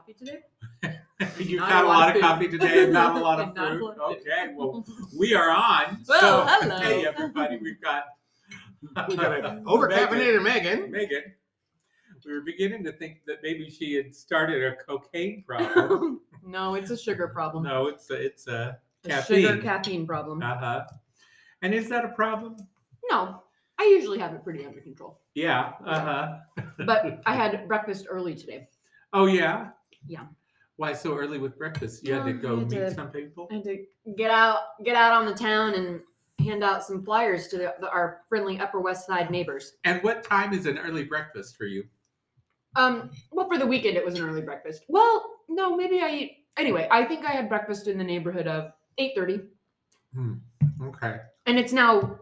coffee today. You've Not had a lot of food. coffee today and not a lot of And not a fruit. lot of food. Okay, well, we are on. Well, So, hello. hey, everybody, we've got Over-caffeinated Megan. Megan. We were beginning to think that maybe she had started a cocaine problem. No, it's a sugar problem. No, it's a A caffeine. sugar caffeine problem. Uh-huh. And is that a problem? No, I usually have it pretty under control. Yeah. Uh-huh. But I had breakfast early today. Oh, yeah? Yeah. Why so early with breakfast? You had to Well, go I had meet to- some people? I had to get out on the town and hand out some flyers to our friendly Upper West Side neighbors. And what time is an early breakfast for you? Well, for the weekend it was an early breakfast. Well, no, maybe I eat. Anyway, I think I had breakfast in the neighborhood of 8:30, Okay. and it's now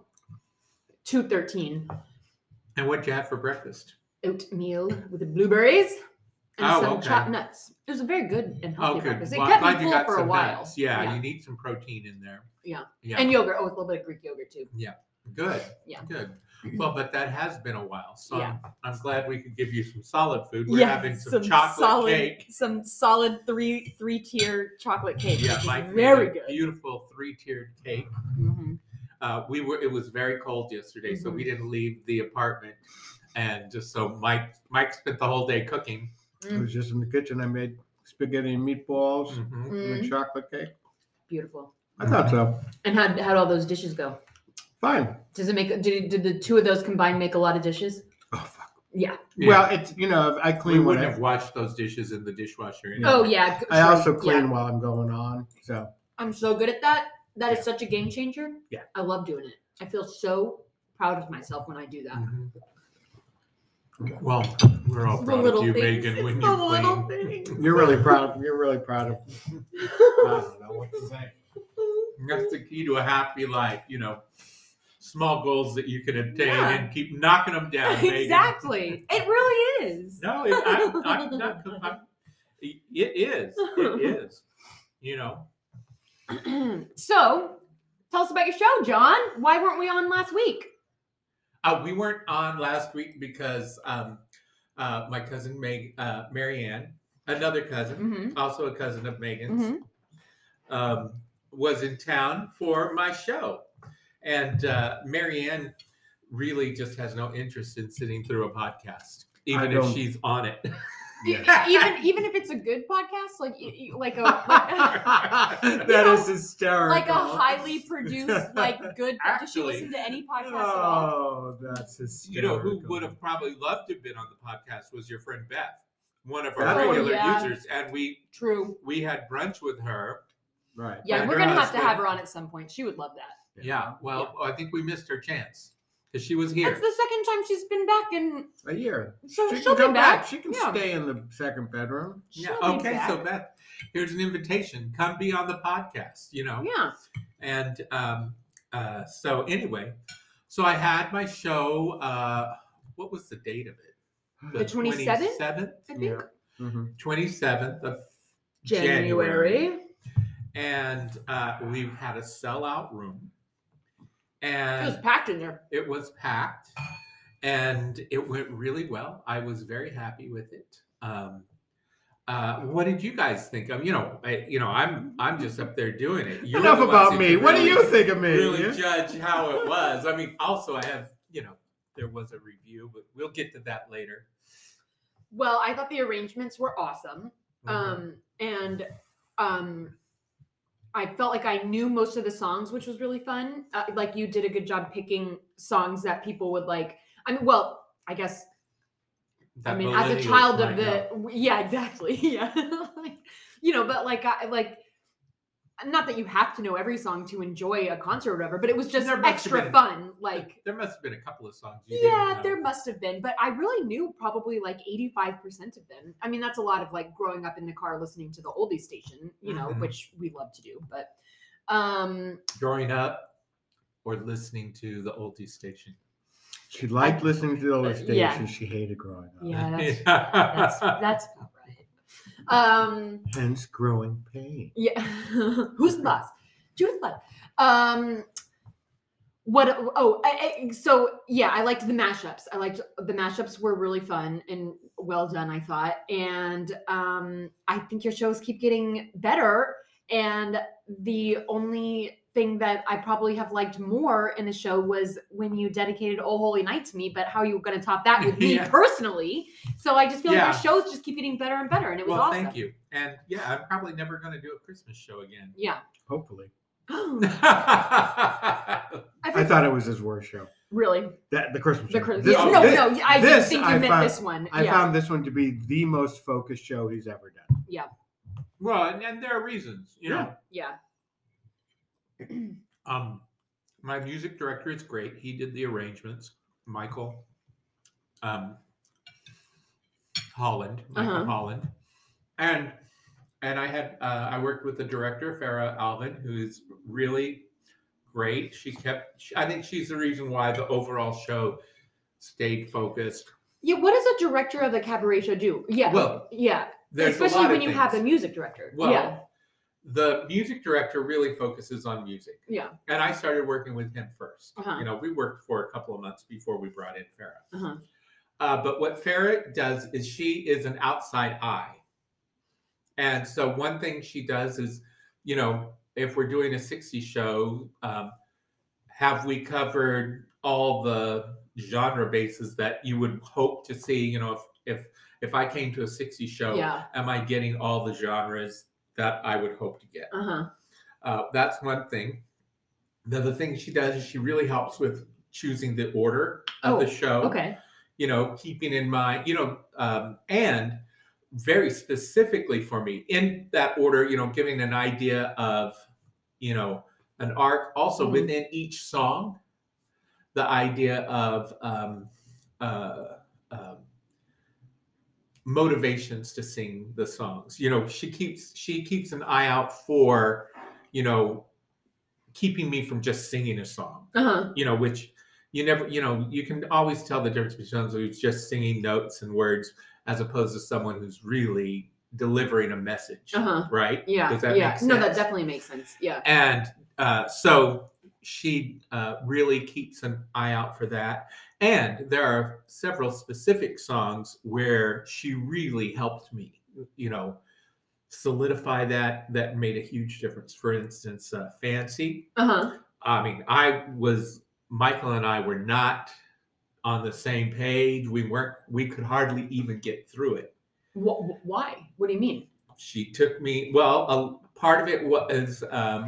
2:13. And what'd you have for breakfast? Oatmeal with the blueberries and Oh, some okay. chopped nuts. It was a very good and healthy Oh, good. breakfast. It Well, kept I'm me glad you full got for a some while. nuts. Yeah, you need some protein in there. Yeah. Yeah. And yogurt. Oh, with a little bit of Greek yogurt too. Good. Yeah. Good. Well, but that has been a while, so Yeah. I'm glad we could give you some solid food. We're having some chocolate solid, cake. Some solid three-tier chocolate cake. Yeah, which is Mike very made a good. beautiful 3-tiered cake. Mhm. It was very cold yesterday, so we didn't leave the apartment, and just so Mike spent the whole day cooking. I was just in the kitchen. I made spaghetti and meatballs Mhm. and a chocolate cake. Beautiful. I thought so. And how'd all those dishes go? Fine. Does it make? Did the two of those combined make a lot of dishes? Oh, fuck. Yeah. Yeah. Well, it's, I we clean wouldn't when have washed those dishes in the dishwasher. Anyway. Oh yeah. I also true. clean Yeah. while I'm going on. So I'm so good at that. That is Yeah. such a game changer. Yeah. I love doing it. I feel so proud of myself when I do that. Mhm. Well, we're all The proud of little you, things. Megan, It's when the you little clean. things. you're really proud. You're really proud of. I don't know what to say. That's the key to a happy life, small goals that you can obtain Yeah. and keep knocking them down. Megan. Exactly. It really is. No, I'm not. It is. It is. So, tell us about your show, John. Why weren't we on last week? We weren't on last week because my cousin Marianne, another cousin, Mm-hmm. also a cousin of Megan's, was in town for my show. And Marianne really just has no interest in sitting through a podcast, even if don't. she's on it. Even if it's a good podcast, That is hysterical. like a highly produced, good. Did she Actually- listen to any podcast at all? Oh, that's hysterical. Who would have probably loved to have been on the podcast was your friend Beth, one of our Oh, regular yeah. users. And True. we had brunch with her. Right. Yeah, And we're her gonna have to husband- have her on at some point. She would love that. Yeah, well, I think we missed her chance because she was here. That's the second time she's been back, and A year. she'll She can be come back. She can Yeah. stay in the second bedroom. Yeah. She'll be Okay. back. So Beth, here's an invitation. Come be on the podcast. Yeah. And so anyway, so I had my show. What was the date of it? The 27th? 27th? I think. Yeah. Mm-hmm. 27th of January. And we had a sellout room. It And was packed in there. it was packed, and it went really well. I was very happy with it. What did you guys think? I'm just up there doing it. You're Enough the ones about who me. can What do really- you think of me? Really Yeah? judge how it was. I mean, also I have, there was a review, but we'll get to that later. Well, I thought the arrangements were awesome. And I felt like I knew most of the songs, which was really fun. Like you did a good job picking songs that people would like. I mean, well, I guess That as a millennials child of might the know. yeah, exactly. Yeah. But not that you have to know every song to enjoy a concert or whatever, but it was just There must have extra been- fun. There must have been a couple of songs you Yeah, didn't know. there must have been, but I really knew probably 85% of them. I mean, that's a lot of growing up in the car listening to the oldie station, Mhm. which we love to do. But Growing up or listeing to the oldie station. She liked listening to the other stations. Yeah. She hated growing up. yeah, that's about right. Hence growing pain. Yeah, who's the boss? Judith Flood. What? Oh, so yeah, I liked the mashups. I liked the mashups were really fun and well done, I thought. And I think your shows keep getting better. And the only thing that I probably have liked more in the show was when you dedicated "Oh Holy Night" to me. But how are you going to top that with me Yeah. personally? So I just feel like Yeah. your shows just keep getting better and better, and it was Well, awesome. thank you. And yeah, I'm probably never going to do a Christmas show again. Yeah. Hopefully. yeah, I thought it was his worst show. Really? The Christmas show. Yeah, no, I didn't think you meant found, this one. I Yeah. found this one to be the most focused show he's ever done. Yeah. well, and there are reasons, you know. Yeah. My music director is great. He did the arrangements, Michael Holland, and I had I worked with the director Farah Alvin, who is really great. I think she's the reason why the overall show stayed focused. Yeah, what does a director of a cabaret show do? Yeah. Well, yeah. there's a Especially lot when of you have a things. music director. Well, yeah. the music director really focuses on music. Yeah. And I started working with him first. Uh-huh. You know, we worked for a couple of months before we brought in Farah. Uh-huh. But what Farah does is she is an outside eye. And so one thing she does is, you know, if we're doing a 60s show, have we covered all the genre bases that you would hope to see? You know, if I came to a 60s show, Yeah. am I getting all the genres that I would hope to get? Uh-huh. That's one thing. The other thing she does is she really helps with choosing the order of the show. Okay. You know, keeping in mind, you know, and very specifically for me in that order, you know, giving an idea of, you know, an arc. Also within each song, the idea of motivations to sing the songs. You know, she keeps an eye out for, you know, keeping me from just singing a song. Uh-huh. You know, which you never, you know, you can always tell the difference between someone who's just singing notes and words as opposed to someone who's really delivering a message. Uh-huh. Right? Yeah. Does that make sense? No, that definitely makes sense. Yeah. And so she really keeps an eye out for that. And there are several specific songs where she really helped me, you know, solidify that made a huge difference. For instance, Fancy. Uh-huh. I mean, Michael and I were not on the same page. We could hardly even get through it. Why? What do you mean? She took me, well, part of it was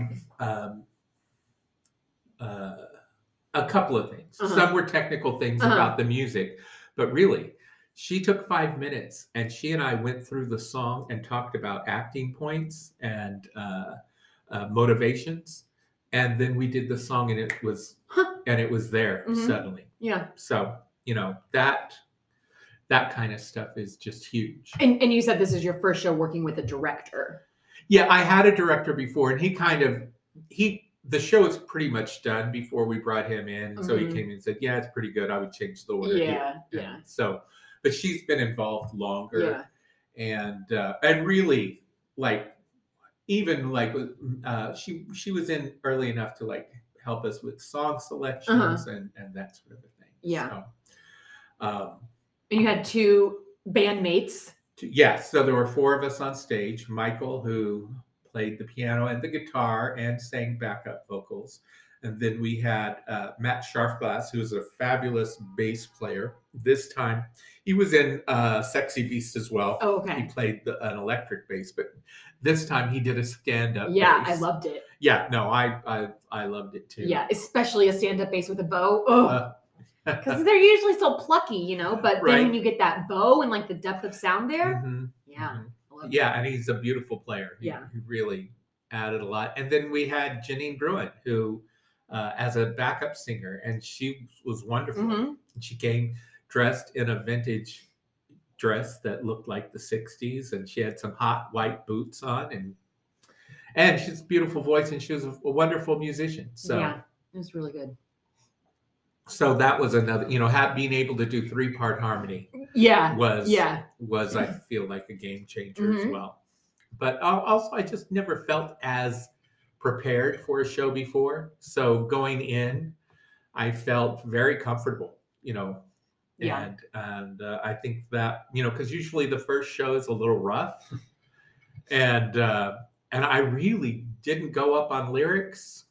a couple of things. Uh-huh. Some were technical things about the music, but really, she took 5 minutes and she and I went through the song and talked about acting points and motivations. And then we did the song and it was there suddenly. Yeah. So, you know, that kind of stuff is just huge. And you said this is your first show working with a director. Yeah, I had a director before and the show is pretty much done before we brought him in. So he came in and said, yeah, it's pretty good. I would change the order. Yeah. Here. Yeah. So, but she's been involved longer. Yeah. And really like, even like, she was in early enough to like help us with song selections and that sort of a thing. Yeah. So, and you had 2 bandmates. Yes. So there were 4 of us on stage. Michael, who played the piano and the guitar and sang backup vocals. And then we had Matt Scharfglass, who is a fabulous bass player. This time, he was in Sexy Beast as well. Oh, okay. He played an electric bass, but this time he did a stand-up Yeah, bass. I loved it. Yeah, no, I loved it too. Yeah, especially a stand-up bass with a bow. Oh, because they're usually so plucky, you know. But then when you get that bow and like the depth of sound there, yeah, and he's a beautiful player. He really added a lot. And then we had Janine Bruin, who as a backup singer, and she was wonderful. She came dressed in a vintage dress that looked like the 60s, and she had some hot white boots on, and she's a beautiful voice, and she was a wonderful musician. So yeah, it was really good. So that was another, you know, being able to do 3-part harmony. Was I feel like a game changer as well. But also, I just never felt as prepared for a show before. So going in, I felt very comfortable, Yeah. and I think that, because usually the first show is a little rough, and I really didn't go up on lyrics.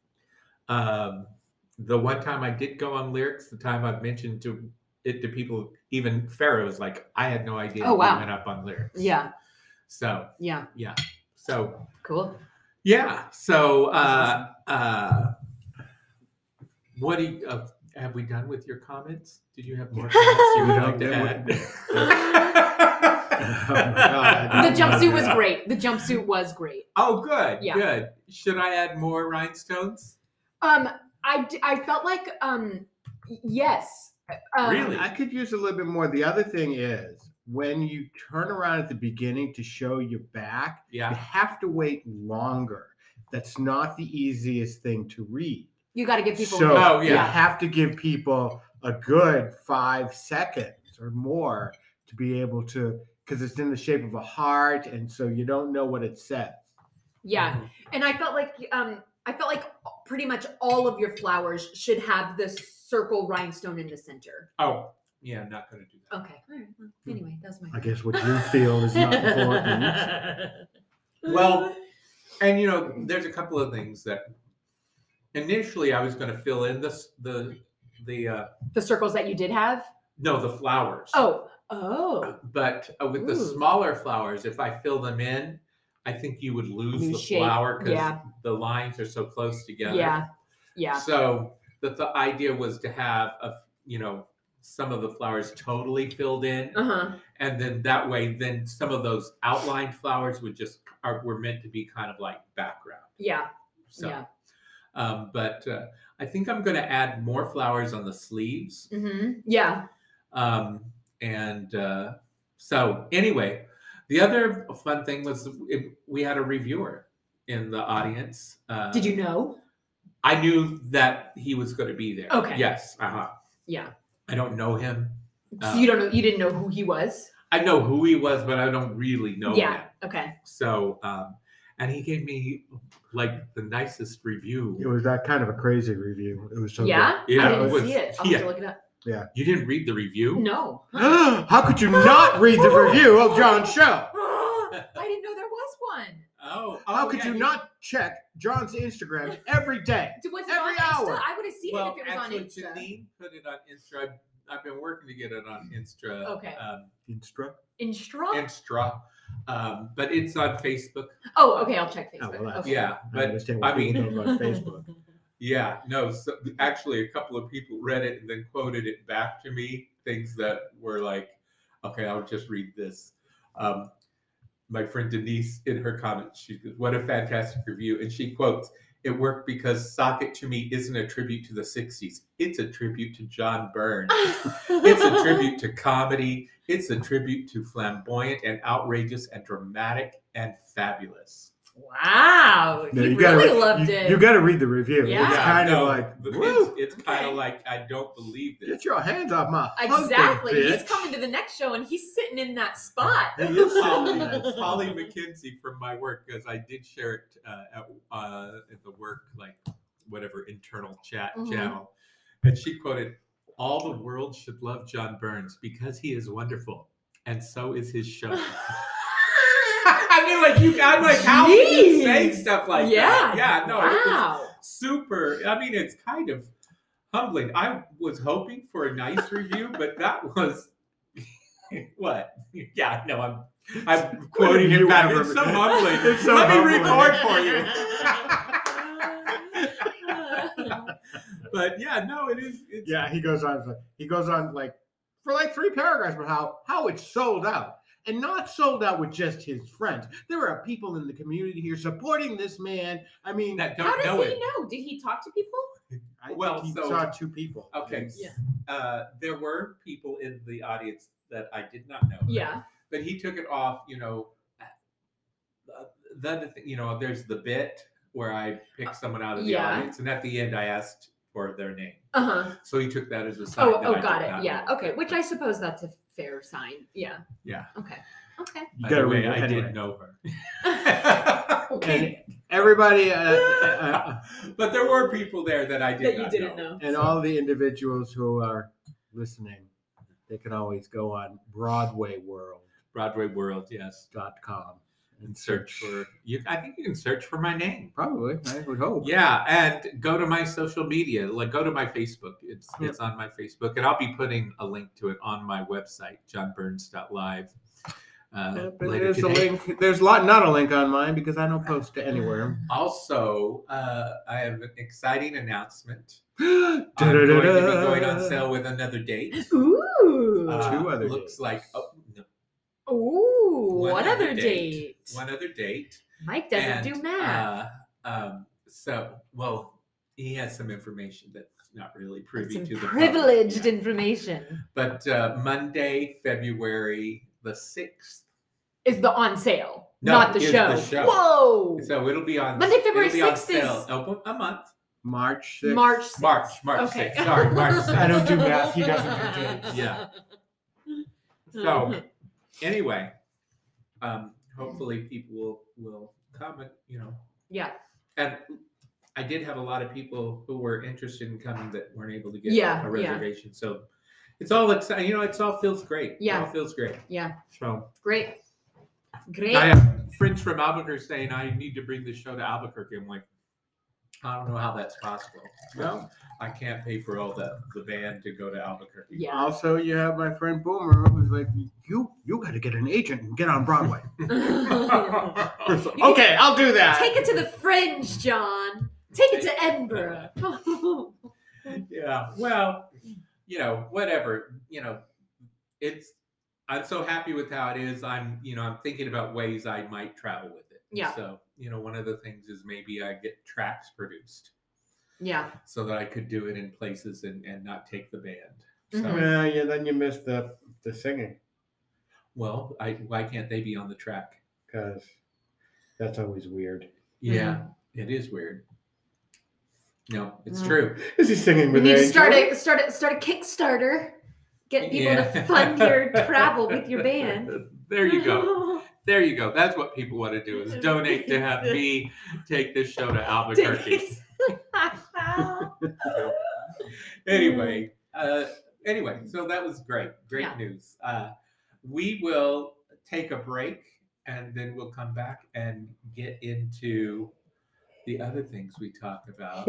The one time I did go on lyrics, the time I've mentioned to people, even Pharaoh was like, I had no idea Oh, wow. you went up on lyrics. Yeah. So Yeah. So Cool. yeah. So That's what do you, have we done with your comments? Did you have more comments you would like to add? The jumpsuit was great. The jumpsuit was great. Oh, good. Yeah. Good. Should I add more rhinestones? I felt like yes. Really? I could use a little bit more. The other thing is when you turn around at the beginning to show your back, you have to wait longer. That's not the easiest thing to read. You got to give people. So you have to give people a good 5 seconds or more to be able to, because it's in the shape of a heart, and so you don't know what it says. Yeah, and I felt like pretty much all of your flowers should have this circle rhinestone in the center. Oh, yeah, I'm not going to do that. Okay. All right. Well, anyway, that's my. I guess what you feel is not important. Well, and there's a couple of things that initially I was going to fill in the circles that you did have. No, the flowers. Oh. But with the smaller flowers, if I fill them in, I think you would lose the shape. flower because the lines are so close together. Yeah. So the idea was to have some of the flowers totally filled in, and then that way, then some of those outlined flowers were meant to be kind of like background. Yeah. So, but I think I'm going to add more flowers on the sleeves. Mm-hmm. Yeah. So anyway, the other fun thing was we had a reviewer in the audience. Did you know? I knew that he was going to be there. Okay. Yes. Yeah. I don't know him. So you don't know? You didn't know who he was? I know who he was, but I don't really know him. Yeah. Okay. So, and he gave me like the nicest review. It was that kind of a crazy review. It was so good. Yeah, I didn't see it. I'll have to look it up. Yeah. You didn't read the review? No. How could you not read the review of John's show? I didn't know there was one. Oh. How could you not check John's Instagram every day? Was it every on hour? Insta? I would have seen it if it was on Insta. Janine put it on Insta. I've been working to get it on Insta. Okay. Instra. But it's on Facebook. Oh, okay. I'll check Facebook. Okay. Yeah, but I mean, on Facebook. Yeah, no. So actually, a couple of people read it and then quoted it back to me. Things that were like, okay, I'll just read this. My friend Denise, in her comments, she goes, "What a fantastic review!" And she quotes, "It worked because Sock It to Me isn't a tribute to the '60s. It's a tribute to John Byrne. It's a tribute to comedy. It's a tribute to flamboyant and outrageous and dramatic and fabulous." Wow, you really loved it. You got to read the review. Yeah. It's kind of like, it's kind of like, I don't believe this. Get your hands off my Exactly. husband, He's coming to the next show and he's sitting in that spot. He is Holly McKenzie from my work, because I did share it at the work, like whatever internal chat channel, and she quoted, "All the world should love John Burns because he is wonderful, and so is his show." I mean, I'm like, how can you say stuff like that? Yeah, no, it was super. I mean, it's kind of humbling. I was hoping for a nice review, but that was what? Yeah, no, I'm quoting him back. It's so humbling. Let me record for you. But yeah, no, it is. Yeah, he goes on like for like 3 paragraphs about how it's sold out. And not sold out with just his friends. There are people in the community here supporting this man. I mean, that don't how does know he it. know? Did he talk to people? I think he saw 2 people. Okay. Yeah. There were people in the audience that I did not know. Yeah. But he took it off, the other thing, there's the bit where I pick someone out of the audience, and at the end I asked for their name. So he took that as a sign. Got it. Yeah. Okay. Which I suppose that's a fair sign. Yeah. Yeah. Okay. You gotta read it I anyway. did know her. Okay. Everybody, but there were people there that I didn't know. And all the individuals who are listening, they can always go on BroadwayWorld.com and search for you. I think you can search for my name. Probably, I would hope. Yeah, and go to my social media. Like, go to my Facebook. It's on my Facebook, and I'll be putting a link to it on my website, johnburns.live. There's a link. There's not a link on mine because I don't post to anywhere. Also, I have an exciting announcement. I'm going to be going on sale with another date. Ooh, 2 other looks dates. like ooh, one other date. One other date. Mike doesn't do math. He has some information that's not really privy to the privileged public. information. But Monday, February the 6th is the on sale, no, not the show. Whoa! So it'll be on Monday, February 6th is a month. March 6th. March 6th. Okay. 6th. Sorry, March 6th. I don't do math. He doesn't do dates. Yeah. So, anyway, hopefully people will comment, Yeah. And I did have a lot of people who were interested in coming that weren't able to get a reservation. Yeah. So it's all exciting. It all feels great. Yeah. It all feels great. Yeah. So great. I have friends from Albuquerque saying I need to bring the show to Albuquerque. I'm like, I don't know how that's possible. Well, I can't pay for all the band to go to Albuquerque. Yeah. Also, you have my friend Boomer who's like, you got to get an agent and get on Broadway. Okay, I'll do that. Take it to the Fringe, John. Take it to Edinburgh. Yeah. Well, whatever. I'm so happy with how it is. I'm thinking about ways I might travel with it. Yeah. So, one of the things is maybe I get tracks produced. Yeah. So that I could do it in places and not take the band. So, then you missed the singing. Well, why can't they be on the track? Because that's always weird. Yeah, It is weird. No, it's true. Is he singing with you need Angel? to start a Kickstarter. Get people to fund your travel with your band. There you go. There you go. That's what people want to do is donate to have me take this show to Albuquerque. Anyway, so that was great. Great news. We will take a break and then we'll come back and get into the other things we talked about.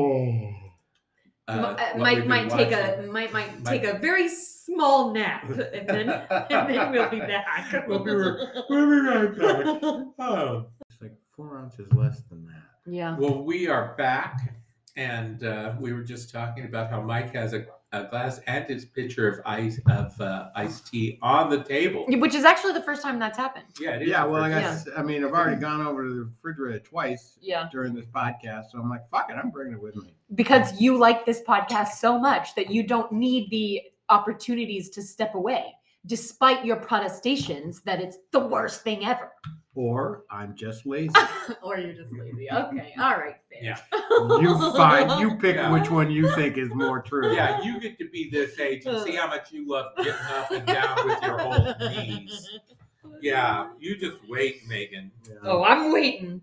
Might take a very small nap and then we'll be back. We'll be right back. Oh. It's like 4 ounces less than that. Yeah. Well, we are back, and we were just talking about how Mike has a glass and his pitcher of iced tea on the table, which is actually the first time that's happened. Yeah, it is. Yeah, well, I've already gone over to the refrigerator twice. Yeah. During this podcast, so I'm like, fuck it, I'm bringing it with me. Because you like this podcast so much that you don't need the opportunities to step away, despite your protestations that it's the worst thing ever. Or I'm just lazy. Or you're just lazy. Okay. All right. Fair. Yeah. You pick which one you think is more true. Yeah, you get to be this age and see how much you love getting up and down with your whole knees. Yeah, you just wait, Megan. Yeah. Oh, I'm waiting.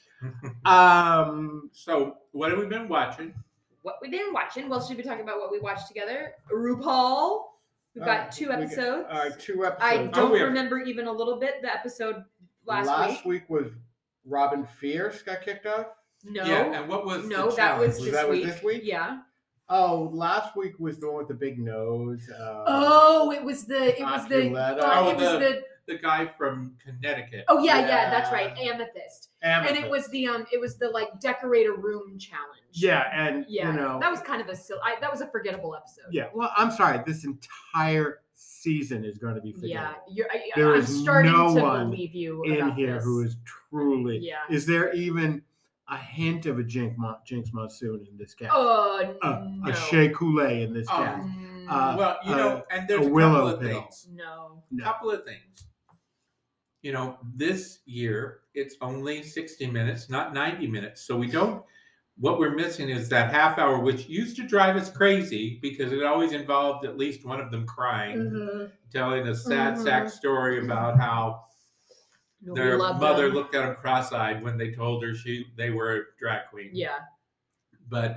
So what have we been watching? What we've been watching? Well, should we talk about what we watched together? RuPaul. We've got 2 episodes. 2 episodes. I don't remember even a little bit. The episode last week was Robin Fierce got kicked off. No. Yeah, and what was that was this week? Yeah. Oh, last week was the one with the big nose. It was the the guy from Connecticut. Oh yeah, that's right. Amethyst. And it was the like decorate a room challenge. Yeah, and that was kind of that was a forgettable episode. Yeah, well, I'm sorry. This entire season is going to be forgettable. Yeah, I'm starting no to one believe you in about here this. who is truly. Yeah. Is there even a hint of a Jinx Monsoon in this cast? No. A Shea Coulee in this cast? And there's a couple of things. No. Couple of things. This year it's only 60 minutes, not 90 minutes. So what we're missing is that half hour, which used to drive us crazy because it always involved at least one of them crying, telling a sad sack story about how, their mother looked at them cross-eyed when they told her they were a drag queen. Yeah. But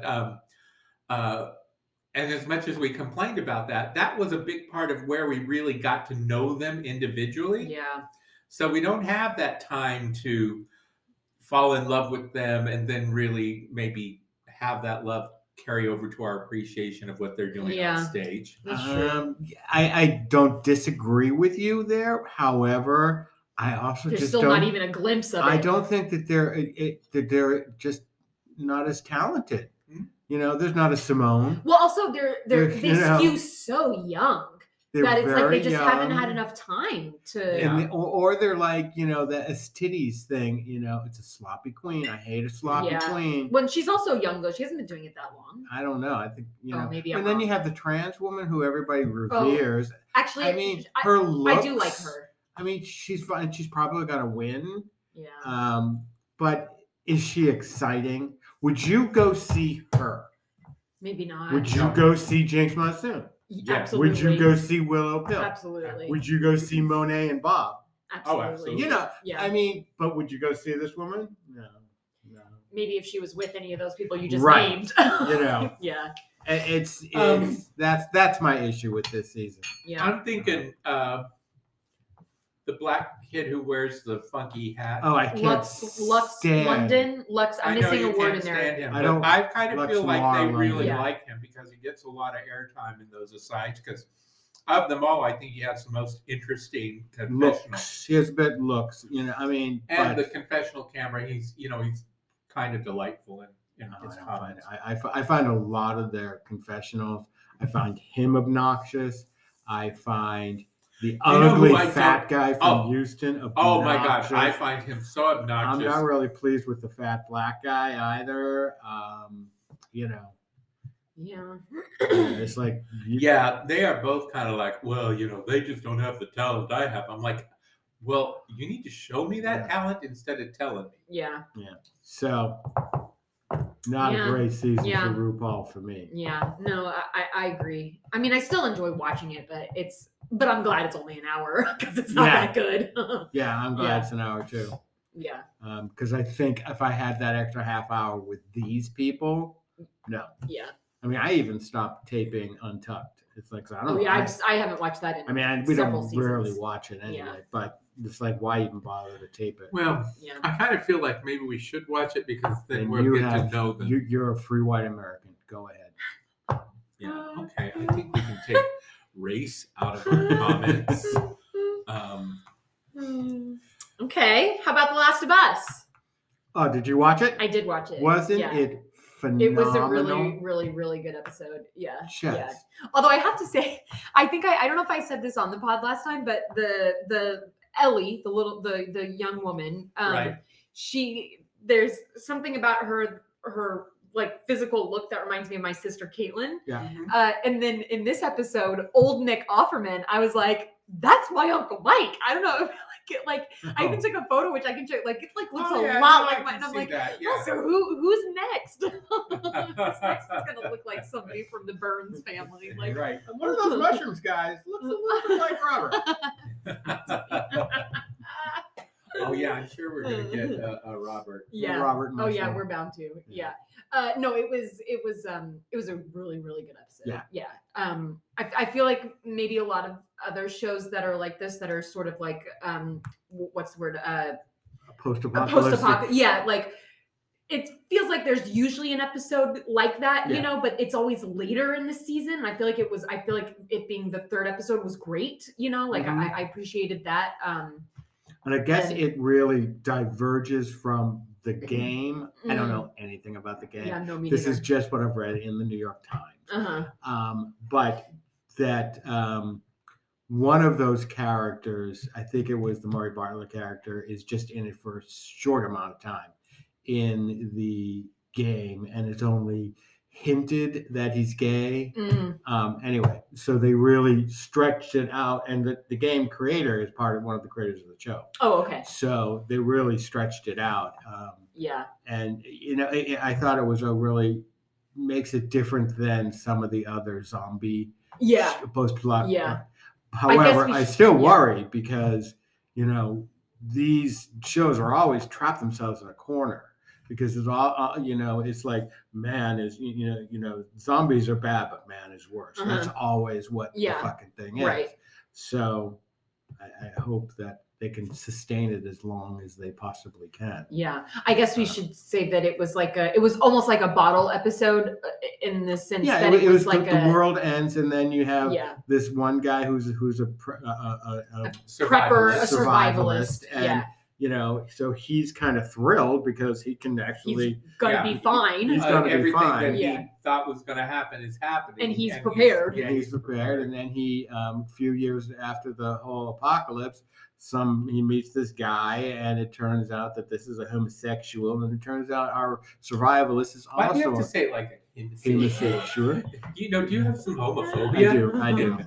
and as much as we complained about that, that was a big part of where we really got to know them individually. Yeah. So we don't have that time to fall in love with them and then really maybe have that love carry over to our appreciation of what they're doing on stage. That's true. I don't disagree with you there. However, I also There's just still don't, not even a glimpse of it. I don't think that they're just not as talented. You know, there's not a Simone. Well, also they skew so young that it's like they just haven't had enough time to. Or they're like, you know, the Estides thing. You know, it's a sloppy queen. I hate a sloppy queen. When she's also young though, she hasn't been doing it that long. I don't know. I think maybe. And then you have the trans woman who everybody reveres. Actually, I mean, her looks. I do like her. I mean, she's fine. She's probably gonna win. Yeah. But is she exciting? Would you go see her? Maybe not. Would you go see Jinx Monsoon? Yeah. Absolutely. Would you go see Willow Pill? Absolutely. Would you go see Monet and Bob? Absolutely. Oh, absolutely. You know, I mean, but would you go see this woman? No. Maybe if she was with any of those people you just named. You know. Yeah. It's that's my issue with this season. Yeah. I'm thinking the black kid who wears the funky hat. Oh, I can't stand London. Lux. I'm missing a word in there. Him, I kind of feel like they really London. like him because he gets a lot of airtime in those asides. Because of them all, I think he has the most interesting confessional. Looks. He has bad looks. You know, I mean, and the confessional camera. He's kind of delightful in his comments. I find a lot of their confessionals. I find him obnoxious. I find the ugly fat guy from Houston obnoxious. Oh my gosh, I find him so obnoxious. I'm not really pleased with the fat black guy either. You know. Yeah. It's like they are both kind of like, well, you know, they just don't have the talent I have. I'm like, well, you need to show me that talent instead of telling me. Yeah. Yeah. So not a great season for RuPaul for me. Yeah. No, I agree. I mean, I still enjoy watching it, but I'm glad it's only an hour because it's not that good. Yeah, I'm glad it's an hour too. Yeah. Because I think if I had that extra half hour with these people, no. Yeah. I mean, I even stopped taping Untucked. It's like, I don't know. I haven't watched that in we don't seasons. rarely watch it anyway, but it's like, why even bother to tape it? Well, I kind of feel like maybe we should watch it because then we'll get to know them. You're a free white American. Go ahead. Yeah, okay. I think we can take race out of our comments. Okay. How about The Last of Us? Oh, did you watch it? I did watch it. Wasn't it phenomenal? It was a really, really, really good episode. Yeah. Yeah. Although I have to say, I think I don't know if I said this on the pod last time, but the Ellie, the young woman, there's something about her like physical look that reminds me of my sister Caitlin. Yeah. And then in this episode, old Nick Offerman, I was like, that's my Uncle Mike. I don't know. I even took a photo, which I can show. Like, it looks a lot like mine. And I'm like, so who's next? Who's next is gonna look like somebody from the Burns family. Like, right. One of those mushrooms guys looks a little bit like Robert. Oh yeah, I'm sure we're gonna get a Robert. Yeah. Robert. Oh yeah, we're bound to. Yeah. No, it was a really, really good episode. Yeah. I feel like maybe a lot of other shows that are like this that are sort of like what's the word? Post-apocalyptic. Yeah, like it feels like there's usually an episode like that, you know, but it's always later in the season. And I feel like it being the third episode was great, you know, like I appreciated that. And I guess it really diverges from the game. I don't know anything about the game. Yeah, no, me this neither. is just what I've read in the New York Times. But that one of those characters, I think it was the Murray Bartlett character, is just in it for a short amount of time in the game, and it's only hinted that he's gay. Anyway, so they really stretched it out, and the game creator is one of the creators of the show. Oh, okay. So they really stretched it out. And you know, I thought it was makes it different than some of the other zombie post-apocalyptic. However, I still worry because, you know, these shows are always trap themselves in a corner because it's all it's like man is zombies are bad, but man is worse. That's always what the fucking thing is. Right. So I hope that they can sustain it as long as they possibly can. Yeah, I guess we should say that it was almost like a bottle episode in the sense that it was like the world ends, and then you have this one guy who's a survivalist, and so he's kind of thrilled because he can actually gonna be fine. He's gonna be fine. Everything that he thought was gonna happen is happening, and he's prepared. He's prepared, and then he a few years after the whole apocalypse, he meets this guy, and it turns out that this is a homosexual, and it turns out our survivalist is also. Why do you have to say it like a homosexual? Do you have some homophobia? I do.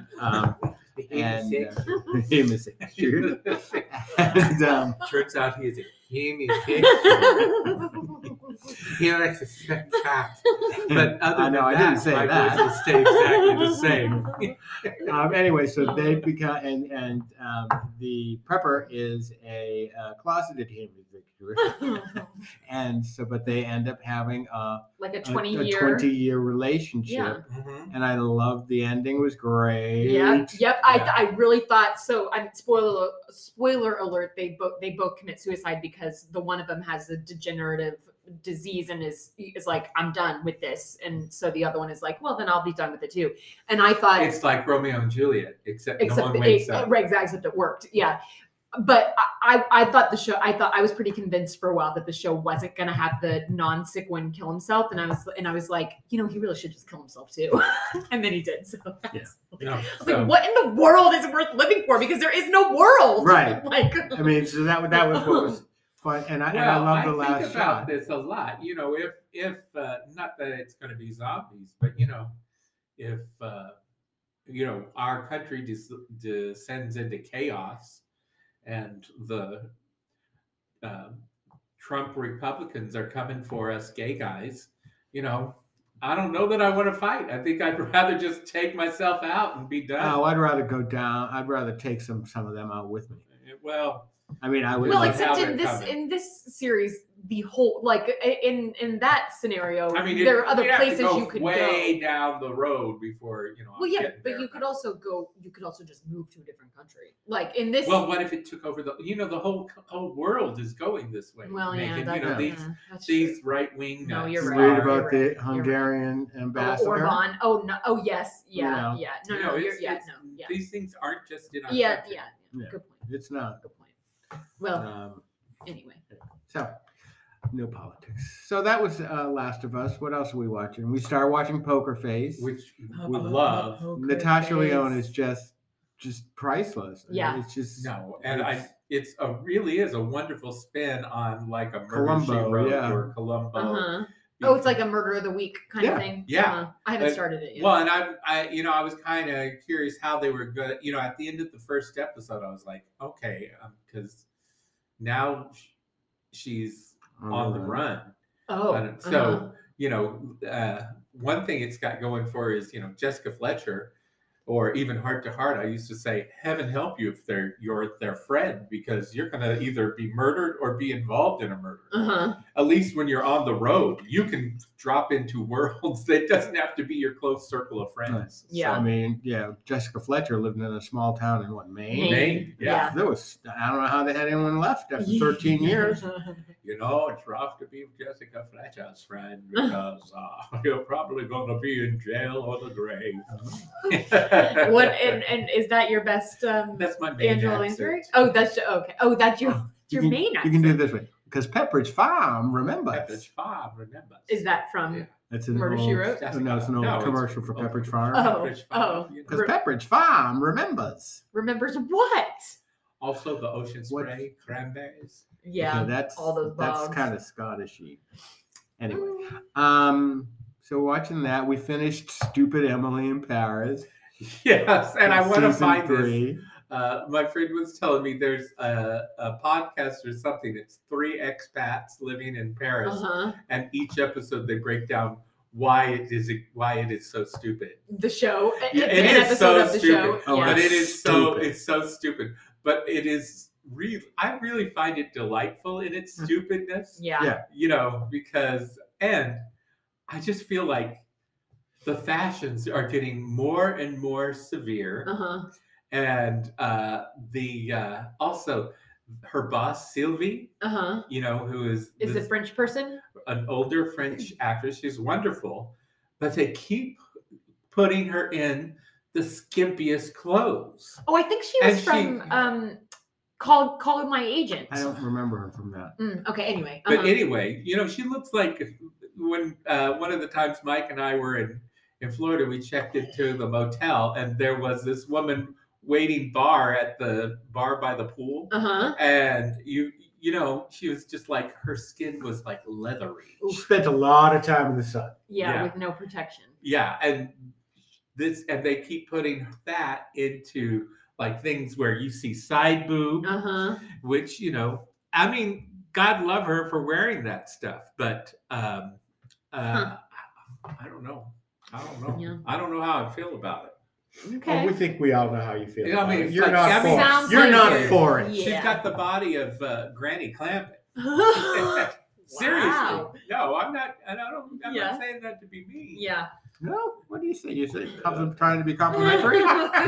Homosexual. And turns out he is a homosexual. He likes to suck cock. But other than that, I didn't say my that. voice will stay exactly the same. Anyway, so they become, and the prepper is a closeted homosexual, and so, but they end up having like a 20-year relationship, and I loved the ending. Was great. Yep. I really thought so. Spoiler alert. They both commit suicide because the one of them has a degenerative disease and is like, I'm done with this, and so the other one is like, well, then I'll be done with it too. And I thought it's like Romeo and Juliet, except no one wakes up. Right, exactly, except it worked. Yeah. But I thought I was pretty convinced for a while that the show wasn't going to have the non-sick one kill himself, and I was like, he really should just kill himself too, and then he did. So I was like, what in the world is worth living for? Because there is no world, right? I mean, so that was what was fun, and I love the last shot. I think about this a lot. If not that it's going to be zombies, but if our country descends into chaos. And the Trump Republicans are coming for us gay guys. I don't know that I want to fight. I think I'd rather just take myself out and be done. Oh, I'd rather go down. I'd rather take some of them out with me. Well, I mean, I would. Well, except in this series, the whole in that scenario, there are other places you could go. Way down the road before Well, yeah, but you could also go. You could also just move to a different country. Like in this. Well, what if it took over the whole world is going this way? Well, these right wing. No, you're right. Read about the Hungarian ambassador. Orban. Oh no. Oh yes. Yeah. Yeah. No. These things aren't just in our country. Yeah. Good point. It's not. Good point. Well, anyway. So, no politics. So that was Last of Us. What else are we watching? We started watching Poker Face, which we love. Natasha Lyonne is just priceless. Yeah, it's just it really is a wonderful spin on like a Murder She Wrote or Columbo. Oh, it's like a Murder of the Week kind of thing. Yeah, I haven't started it yet. Well, and I was kind of curious how they were good. At the end of the first episode, I was like, okay, because now she's on the run. Oh, so one thing it's got going for is Jessica Fletcher. Or even Heart to Heart, I used to say, heaven help you if you're their friend, because you're going to either be murdered or be involved in a murder. At least when you're on the road, you can drop into worlds that doesn't have to be your close circle of friends. Yeah. So, Jessica Fletcher lived in a small town in Maine? Maine, yeah. I don't know how they had anyone left after 13 years. It's rough to be Jessica Fletcher's friend because you're probably going to be in jail or the grave. What and is that your best? That's my main Angela Lansbury. Oh, that's okay. Oh, that's your main accent. You can do it this way because Pepperidge Farm remembers. Pepperidge Farm remembers. Is that from? Yeah. That's an Murder She Wrote. No, it's an old commercial for Pepperidge Farm. Oh, because Pepperidge Farm remembers. Remembers what? Also, the Ocean Spray cranberries. Yeah, okay, that's all those bogs. That's kind of Scottishy. Anyway, so watching that, we finished Stupid Emily in Paris. Yes, and I want to find this. My friend was telling me there's a podcast or something. It's 3 expats living in Paris, and each episode they break down why it is so stupid. The show, it is so stupid. Show. But it is so stupid. But it is I really find it delightful in its stupidness. Yeah. You know, and I just feel like the fashions are getting more and more severe. And also her boss Sylvie, you know, who is a French person, an older French actress. She's wonderful, but they keep putting her in the skimpiest clothes. Oh, I think she was from Call My Agent. I don't remember her from that. Okay, anyway. But anyway, you know, she looks like when one of the times Mike and I were in Florida, we checked into the motel and there was this woman waiting bar at the bar by the pool. And you know, she was just like, her skin was like leathery. She spent a lot of time in the sun. Yeah, with no protection. Yeah, and they keep putting that into like things where you see side boob, which, you know, I mean, God love her for wearing that stuff, but I don't know. Yeah. I don't know how I feel about it. Okay. Well, we think we all know how you feel. Yeah, I mean, you're not for it. You're not for it. She's got the body of Granny Clampett. Seriously. Wow. No, I'm not. I'm not saying that to be mean. Yeah. No. What do you say? You say trying to be complimentary.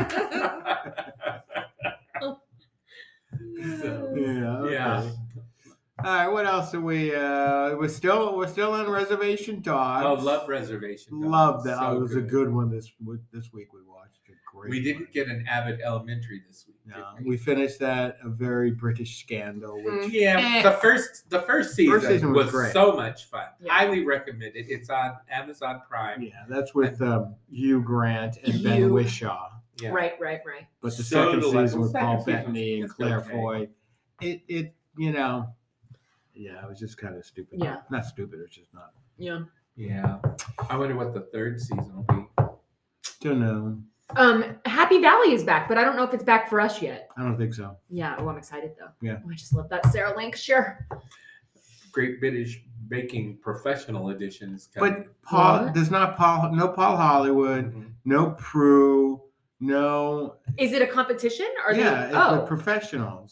Yeah. All right. What else are we? We're still on Reservation Dogs. Oh, love Reservation Dogs. Love that. So it was a good one this week. We watched a great. We didn't get an Abbott Elementary this week. No, we finished that a very British Scandal. Which, the first season was great. So much fun. Yeah. Highly recommended. It's on Amazon Prime. Yeah, that's with Hugh Grant and Ben Whishaw. Yeah. Right. But the second season with Paul Bettany and Claire Foy, it you know. Yeah, it was just kind of stupid. Yeah. Not stupid, it's just not. Yeah. Yeah. I wonder what the third season will be. Don't know. Happy Valley is back, but I don't know if it's back for us yet. I don't think so. Yeah. Oh, I'm excited though. Yeah. Oh, I just love that Sarah Lancashire. Great British Baking Professional Editions. But no Paul Hollywood, no Prue, no. Is it a competition? Or it's the professionals.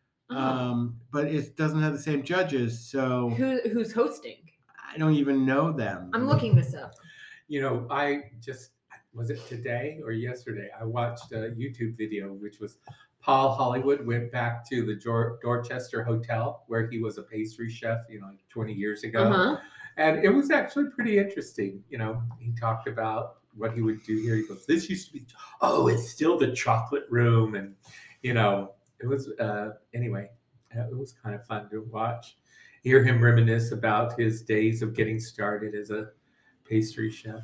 But it doesn't have the same judges, so who's hosting? I don't even know them. I'm looking this up. You know, was it today or yesterday? I watched a YouTube video, which was Paul Hollywood went back to the Dorchester Hotel where he was a pastry chef, you know, 20 years ago. And it was actually pretty interesting. You know, he talked about what he would do here. He goes, this used to be, it's still the chocolate room. And, you know, it was, anyway, it was kind of fun to watch. Hear him reminisce about his days of getting started as a pastry chef.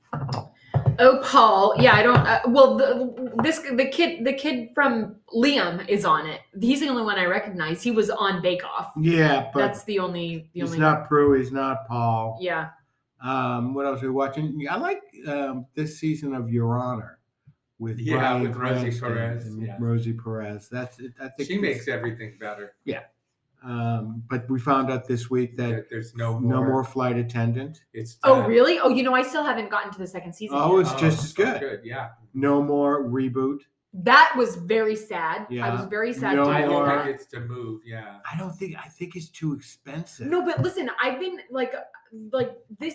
Oh, Paul. Yeah, I don't. The kid from Liam is on it. He's the only one I recognize. He was on Bake Off. Yeah, but that's the only. He's not Prue. He's not Paul. Yeah. What else are we watching? I like this season of Your Honor with Rosie Perez. Rosie Perez. That's it. I think she makes everything better. Yeah. But we found out this week that there's no more Flight Attendant. It's really? Oh, you know, I still haven't gotten to the second season. Oh, it's just as good. Yeah. No more Reboot. That was very sad. Yeah. I was very sad. I don't think it's to move. Yeah. I think it's too expensive. No, but listen, I've been like this.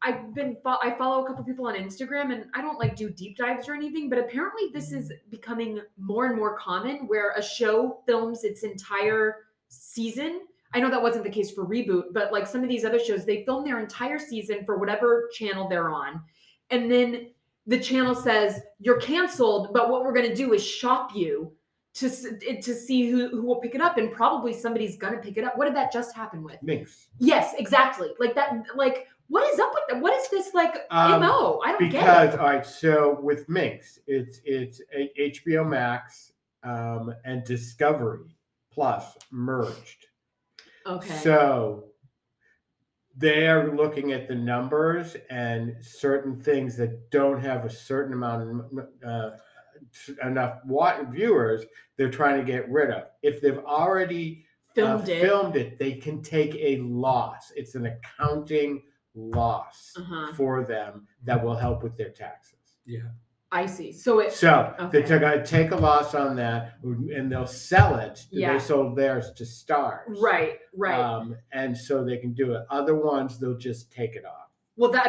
I follow a couple people on Instagram, and I don't do deep dives or anything, but apparently this is becoming more and more common where a show films its entire season. I know that wasn't the case for Reboot, but some of these other shows, they film their entire season for whatever channel they're on. And then the channel says, you're canceled, but what we're going to do is shop you to see who will pick it up. And probably somebody's going to pick it up. What did that just happen with? Minx. Yes, exactly. What is up with that? What is this MO? I don't get it. Because, all right, so with Minx, it's HBO Max and Discovery Plus merged. Okay. So they are looking at the numbers and certain things that don't have a certain amount of enough viewers, they're trying to get rid of. If they've already filmed it, they can take a loss. It's an accounting loss for them that will help with their taxes. Yeah. I see. So they're going to take a loss on that, and they'll sell it. Yeah. They sold theirs to Stars. Right. And so they can do it. Other ones, they'll just take it off. Well, this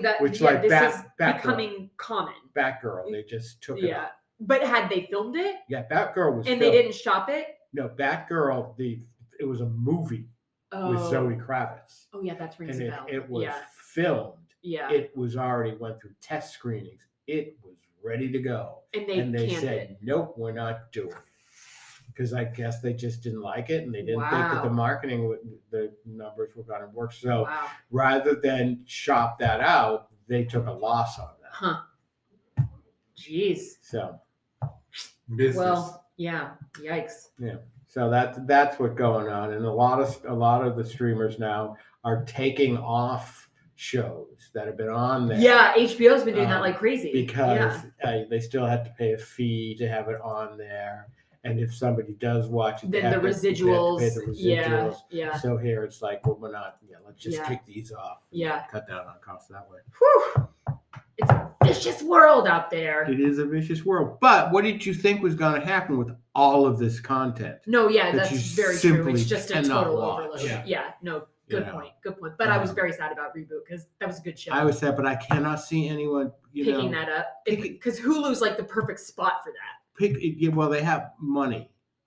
is becoming common. Batgirl, they just took it off. But had they filmed it? Yeah, Batgirl was. And they didn't shop it. No, Batgirl. It was a movie with Zoe Kravitz. Oh yeah, that's rings a bell. It was filmed. Yeah. It was already went through test screenings. It was ready to go. And they said, nope, we're not doing it. Because I guess they just didn't like it, and they didn't think that the marketing, the numbers were going to work. So rather than shop that out, they took a loss on that. Huh. Jeez. So. Business. Well, yeah. Yikes. Yeah. So that's what's going on, and a lot of the streamers now are taking off shows that have been on there. Yeah, HBO's been doing that like crazy because they still have to pay a fee to have it on there. And if somebody does watch it, then the residuals. They have to pay the residuals. Yeah. So here it's like, well, we're not. Yeah, let's just kick these off. Yeah. Cut down on costs that way. Whew. It's a vicious world out there. It is a vicious world. But what did you think was going to happen with all of this content? No, yeah, that's very true. It's just a total overload. Yeah. No, good point. But I was very sad about Reboot because that was a good show. I was sad, but I cannot see anyone picking that up because Hulu's like the perfect spot for that. Well, they have money,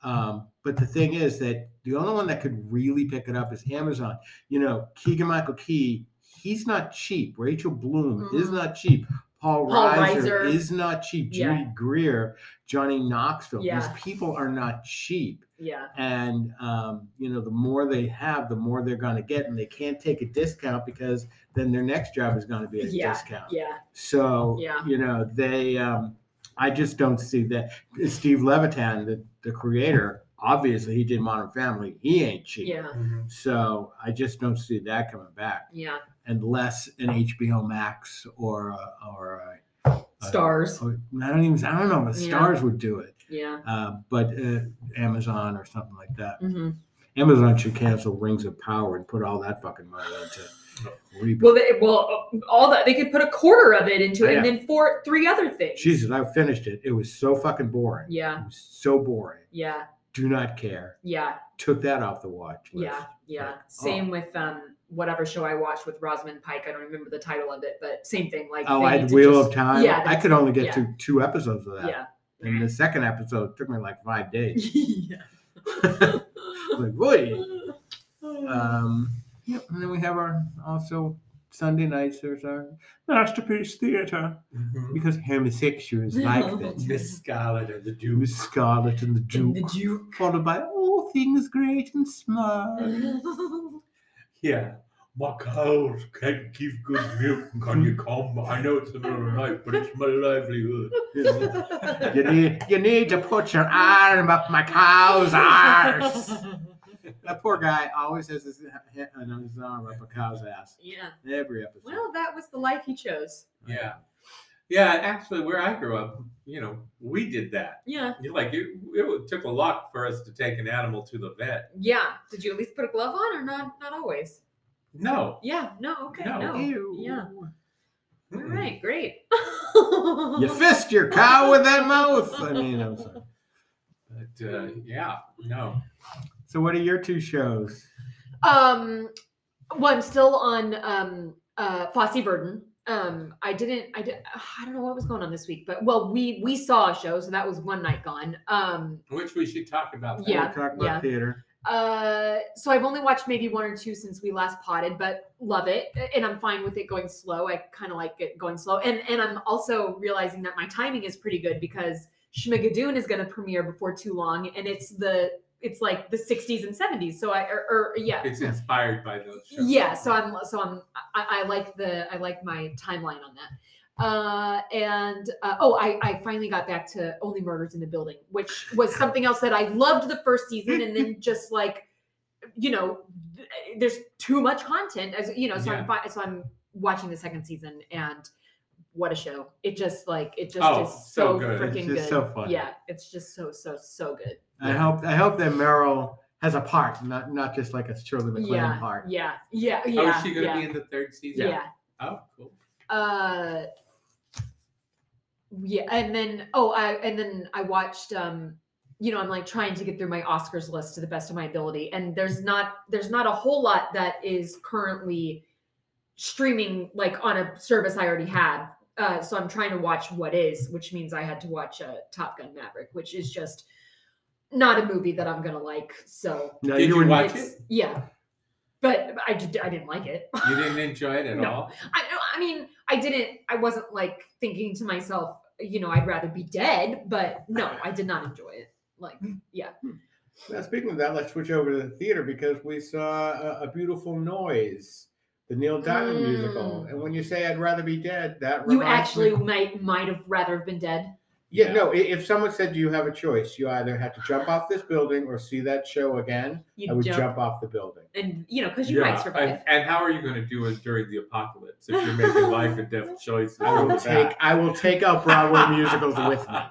but the thing is that the only one that could really pick it up is Amazon. Keegan-Michael Key, he's not cheap. Rachel Bloom is not cheap. Paul Reiser is not cheap. Judy Greer, Johnny Knoxville. These people are not cheap. Yeah. And the more they have, the more they're going to get, and they can't take a discount because then their next job is going to be a discount. Yeah. So they. I just don't see that. Steve Levitan, the creator, obviously he did Modern Family. He ain't cheap. Yeah. So I just don't see that coming back. Yeah. Unless an HBO Max or Stars. I don't know if Stars would do it. Yeah. But Amazon or something like that. Mm-hmm. Amazon should cancel Rings of Power and put all that fucking money into Reboot. All that they could put a quarter of it into it, and then 3 other things. Jesus, I finished it. It was so fucking boring. Yeah. It was so boring. Yeah. Do not care. Yeah. Took that off the watch list. Yeah. Same with whatever show I watched with Rosamund Pike. I don't remember the title of it, but same thing. Like I had Wheel of Time. Yeah. I could only get to 2 episodes of that. Yeah. And the second episode took me like 5 days. Yeah. Like, boy. Yep. And then we have our also Sunday nights. There's our Masterpiece Theater because homosexuals like that. Miss Scarlet and the Duke. Miss Scarlet and the Duke. Followed by All Things Great and Smart. Yeah. My cows can't give good milk. Can you come? I know it's the middle of the night, but it's my livelihood. You need to put your arm up my cow's arse. That poor guy always has his arm up a cow's ass. Yeah. Every episode. Well, that was the life he chose. Yeah. Yeah, actually, where I grew up, we did that. Yeah. It took a lot for us to take an animal to the vet. Yeah. Did you at least put a glove on, or not? Not always. No. Yeah. No. Okay. No. Ew. Yeah. All right. Great. You fist your cow with that mouth. I'm sorry. But no. So, what are your 2 shows? Well, I'm still on Fosse Verdon. I don't know what was going on this week, but we saw a show, so that was one night gone. Which we should talk about. We'll talk about theater. So I've only watched maybe 1 or 2 since we last potted, but love it, and I'm fine with it going slow. I kind of like it going slow, and I'm also realizing that my timing is pretty good because Schmigadoon is going to premiere before too long, and it's like the 60s and 70s. So it's inspired by those shows. Yeah. So I like my timeline on that. I finally got back to Only Murders in the Building, which was something else that I loved the first season, and then just there's too much content so I'm watching the second season, and what a show. It just is so freaking good. So fun. Yeah. It's just so good. I hope that Meryl has a part, not just like a Shirley MacLaine part. Yeah. Oh, is she going to be in the 3rd season? Yeah. Oh, cool. Yeah, and then I watched you know, I'm like trying to get through my Oscars list to the best of my ability, and there's not a whole lot that is currently streaming like on a service I already had. So I'm trying to watch what is, which means I had to watch Top Gun Maverick, which is just not a movie that I'm gonna like. So No, Did you watch it's- it? Yeah, but I didn't like it. You didn't enjoy it at No. all? I mean, I wasn't like thinking to myself, you know, I'd rather be dead, but no, I did not enjoy it. Like, yeah. Now, speaking of that, let's switch over to the theater because we saw a Beautiful Noise, the Neil Diamond musical. And when you say I'd rather be dead, that You reminds actually me... might have rather have been dead. Yeah, no, if someone said you have a choice, you either have to jump off this building or see that show again, I would jump off the building. And, you know, because you might survive. And how are you going to do it during the apocalypse if you're making life and death choices? I will take out Broadway musicals with me.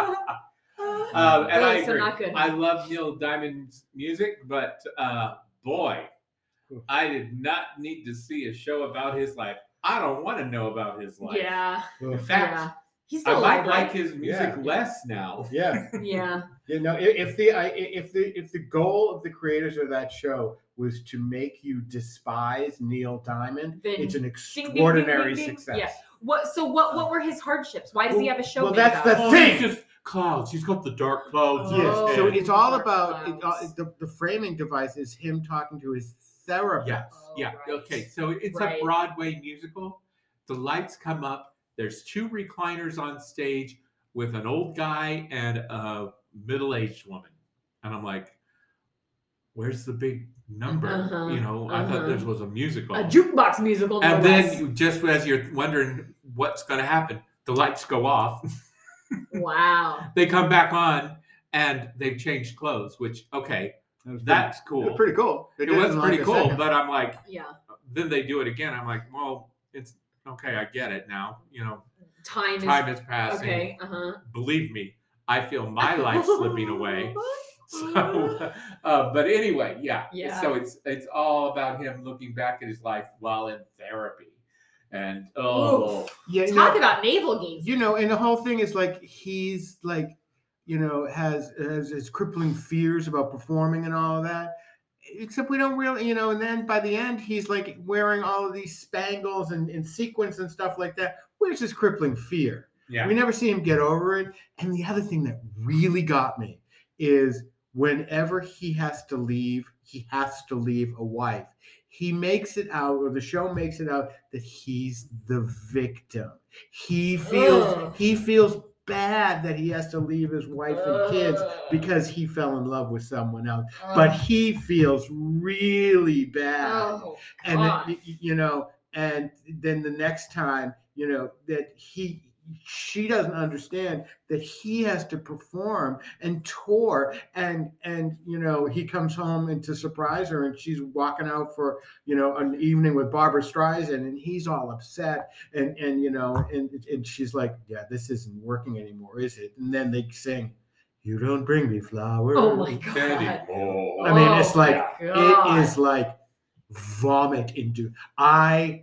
And I so agree. not good. I love Neil Diamond's music, but boy, I did not need to see a show about his life. I don't want to know about his life. Yeah. In fact, Yeah. He's still I might alive, right? like his music less now. Yeah. Yeah. You know, if the goal of the creators of that show was to make you despise Neil Diamond, Then it's an ding, extraordinary ding, ding, ding, ding. success. Yeah. What were his hardships? Why does he have a show? Well, made that's about the it? thing. He's just clouds. He's got the dark clouds. Yes. Oh, So it's all dark about clouds. the framing device is him talking to his therapist. Yeah. Oh, Yeah. right. Okay. So it's Right. a Broadway musical. The lights come up. There's two recliners on stage with an old guy and a middle-aged woman. And I'm like, where's the big number? You know, I thought this was a musical. A jukebox musical. And no then less. just as you're wondering what's going to happen, the lights go off. Wow. They come back on and they've changed clothes, which, okay, that's cool. Pretty cool. It was pretty cool, but I'm like, Yeah. then they do it again. I'm like, well, it's okay. I get it now. You know, Time is passing. Okay. Believe me, I feel my life slipping away. So, but anyway, yeah. Yeah. So it's all about him looking back at his life while in therapy, and yeah, Talk about navel gazing. You know, and the whole thing is like he's like, you know, has his crippling fears about performing and all of that. Except we don't really, you know, and then by the end he's like wearing all of these spangles and sequins and stuff like that. Where's his crippling fear? yeah. We never see him get over it. And the other thing that really got me is whenever he has to leave a wife. He makes it out, or the show makes it out, that he's the victim. He feels bad that he has to leave his wife and kids because he fell in love with someone else. But he feels really bad. Oh, And God. you know, and then the next time, you know, that she doesn't understand that he has to perform and tour, and you know, he comes home and to surprise her, and she's walking out for, you know, an evening with Barbara Streisand, and he's all upset, and you know, and she's like, yeah, this isn't working anymore, is it? And then they sing, "You don't bring me flowers." Oh my God. I mean, it's like, God. it is like vomit into. I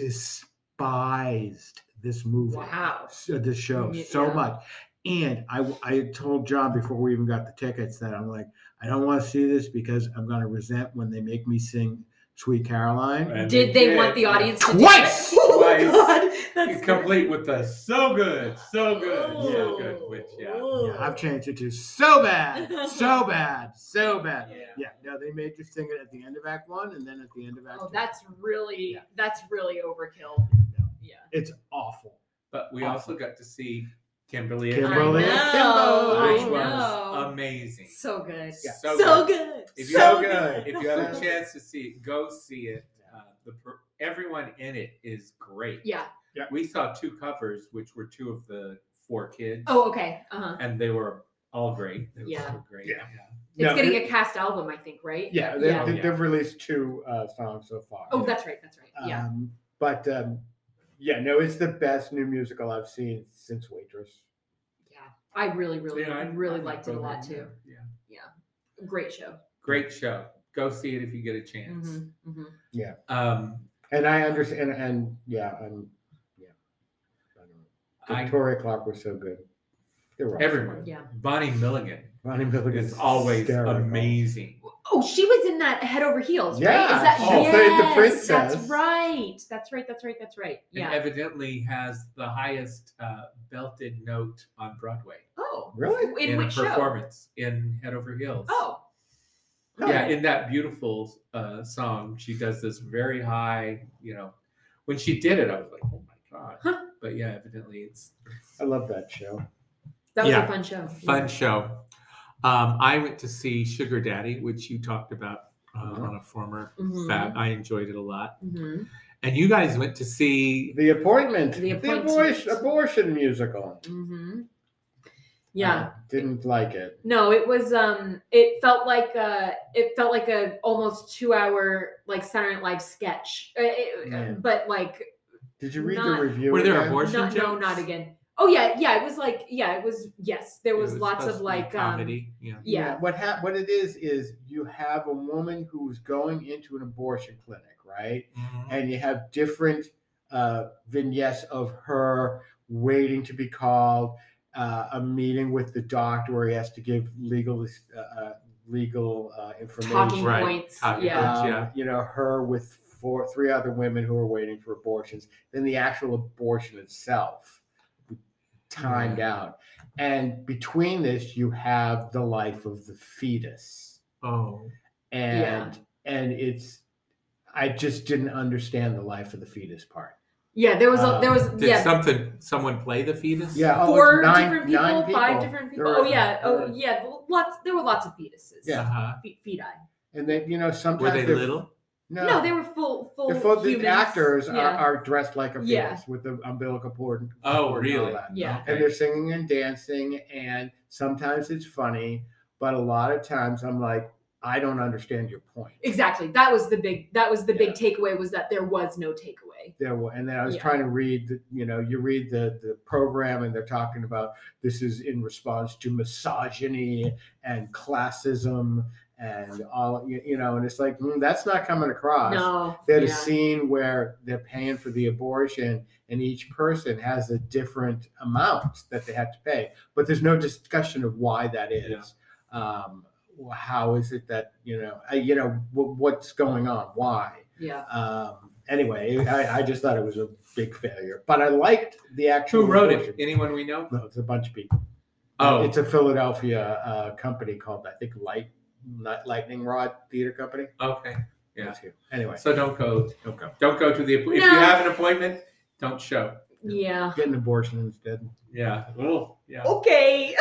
despised this movie. Wow. This show so Yeah. much. And I told John before we even got the tickets that I'm like, I don't want to see this because I'm going to resent when they make me sing Sweet Caroline. And Did they want the audience to Twice! do it? Oh Twice! God, that's Complete with the so good, so Oh. good, which Yeah, I've changed it to so bad, so bad, so bad. Yeah. Yeah, no, they made you sing it at the end of Act 1 and then at the end of Act 2. Oh, that's really overkill. Yeah. It's awful. But we also got to see Kimberly. Kimberly. I know, which I was know. amazing. So good. Yeah. So good. If So you good. If you have a chance to see it, go see it. Everyone in it is great. Yeah. We saw two covers, which were two of the four kids. Oh, okay. And they were all great. They were Yeah. so great. Yeah. It's No, getting a cast album, I think, right? Yeah, Yeah. they've released 2 songs so far. Oh, that's right. That's right. Yeah. But yeah, no, it's the best new musical I've seen since Waitress. Yeah. I really I liked it a lot too. Yeah. Great show. Great show. Go see it if you get a chance. Mm-hmm. Yeah. And I understand, and yeah, I don't know. Victoria Clark was so good. Everyone. Yeah. Bonnie Milligan. Bonnie Milligan is always hysterical. amazing. Oh, she was in that Head Over Heels, right? Yeah, Is that she played the princess. That's right. That's right. Yeah. And evidently has the highest belted note on Broadway. Oh, really? In which a performance in Head Over Heels. Oh. Yeah, in that beautiful song, she does this very high, when she did it, I was like, oh my God. Huh. But yeah, evidently it's I love that show. That was a fun show. Fun show. I went to see Sugar Daddy, which you talked about on a former Fab. I enjoyed it a lot. Mm-hmm. And you guys went to see The Appointment. The abortion musical. Mm-hmm. Yeah, didn't like it. No, it was. It felt like a almost 2-hour like Saturday Night Live sketch. But like, did you read the review? Were there abortion jokes? No, not again. Oh yeah. It was like it was. Yes, there was lots of like comedy. Yeah. What it is you have a woman who's going into an abortion clinic, right? Mm-hmm. And you have different vignettes of her waiting to be called. A meeting with the doctor where he has to give legal information. Talking points. Her with 3 other women who are waiting for abortions. Then the actual abortion itself, timed out. And between this, you have the life of the fetus. Oh. And I just didn't understand the life of the fetus part. Yeah, there was Did someone play the fetus? Yeah, 4 different people, 5 different people. Lots. There were lots of fetuses. Yeah, feti. And then sometimes were they little? No, they were full. The actors are dressed like a fetus with the umbilical cord. Oh, really? And yeah. And they're singing and dancing, and sometimes it's funny, but a lot of times I'm like, I don't understand your point. Exactly. That was the big takeaway, was that there was no takeaway. And then I was trying to read, you read the program and they're talking about this is in response to misogyny and classism and all, and it's like, that's not coming across. No. They had a scene where they're paying for the abortion and each person has a different amount that they have to pay, but there's no discussion of why that is. Yeah. How is it that what's going on? Why? Yeah. Anyway, I just thought it was a big failure, but I liked the actual. Who wrote it? Anyone we know? No, it's a bunch of people. Oh, it's a Philadelphia company called, I think, Lightning Rod Theater Company. Okay. Yeah. Anyway, so don't go to the. If you have an appointment, don't show. Yeah. Get an abortion instead. Yeah. Well. Yeah. Okay.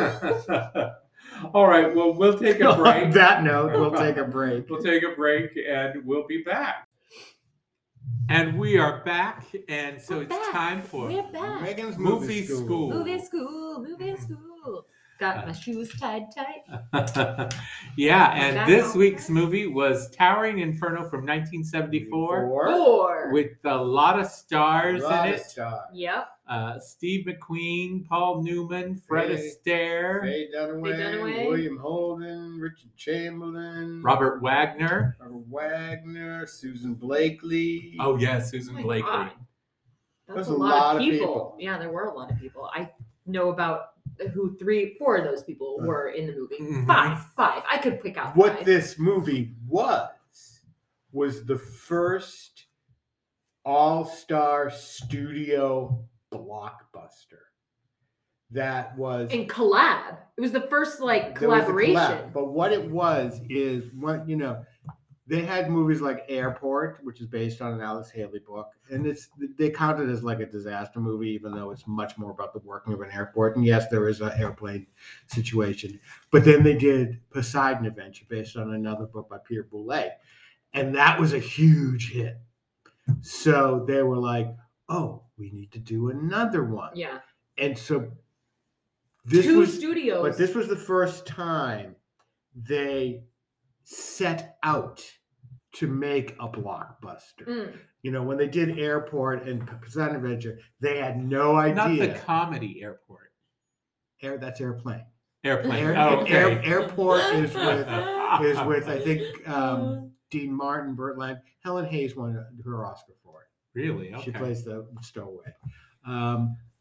All right. Well, we'll take a break. On that note, we'll take a break. We'll take a break and we'll be back. And we are back. And so it's time for Megan's Movie School. Movie School. Got my shoes tied tight. Yeah, and this week's movie was Towering Inferno from 1974 with a lot of stars in it. Yep. Steve McQueen, Paul Newman, Fred Astaire, Faye Dunaway, William Holden, Richard Chamberlain, Robert Wagner, Susan Blakely. Oh yeah, Susan Blakely. God. That's a lot of people. Yeah, there were a lot of people. I know about who 4 of those people were in the movie. Mm-hmm. Five. I could pick out 5. What this movie was the first all-star studio blockbuster that was in collab. It was the first collaboration. But what it was is they had movies like Airport, which is based on an Alice Haley book, and they count it as like a disaster movie, even though it's much more about the working of an airport. And yes, there is an airplane situation, but then they did Poseidon Adventure, based on another book by Peter Boulez, and that was a huge hit. So they were like, "Oh, we need to do another one." Yeah, and so this studios, but this was the first time they set out to make a blockbuster. When they did Airport and Poseidon Adventure, they had no idea. Not the comedy Airport. That's Airplane. Airplane. Airport is with I think Dean Martin, Burt Lancaster. Helen Hayes won her Oscar for it. Really? Okay. She plays the stowaway.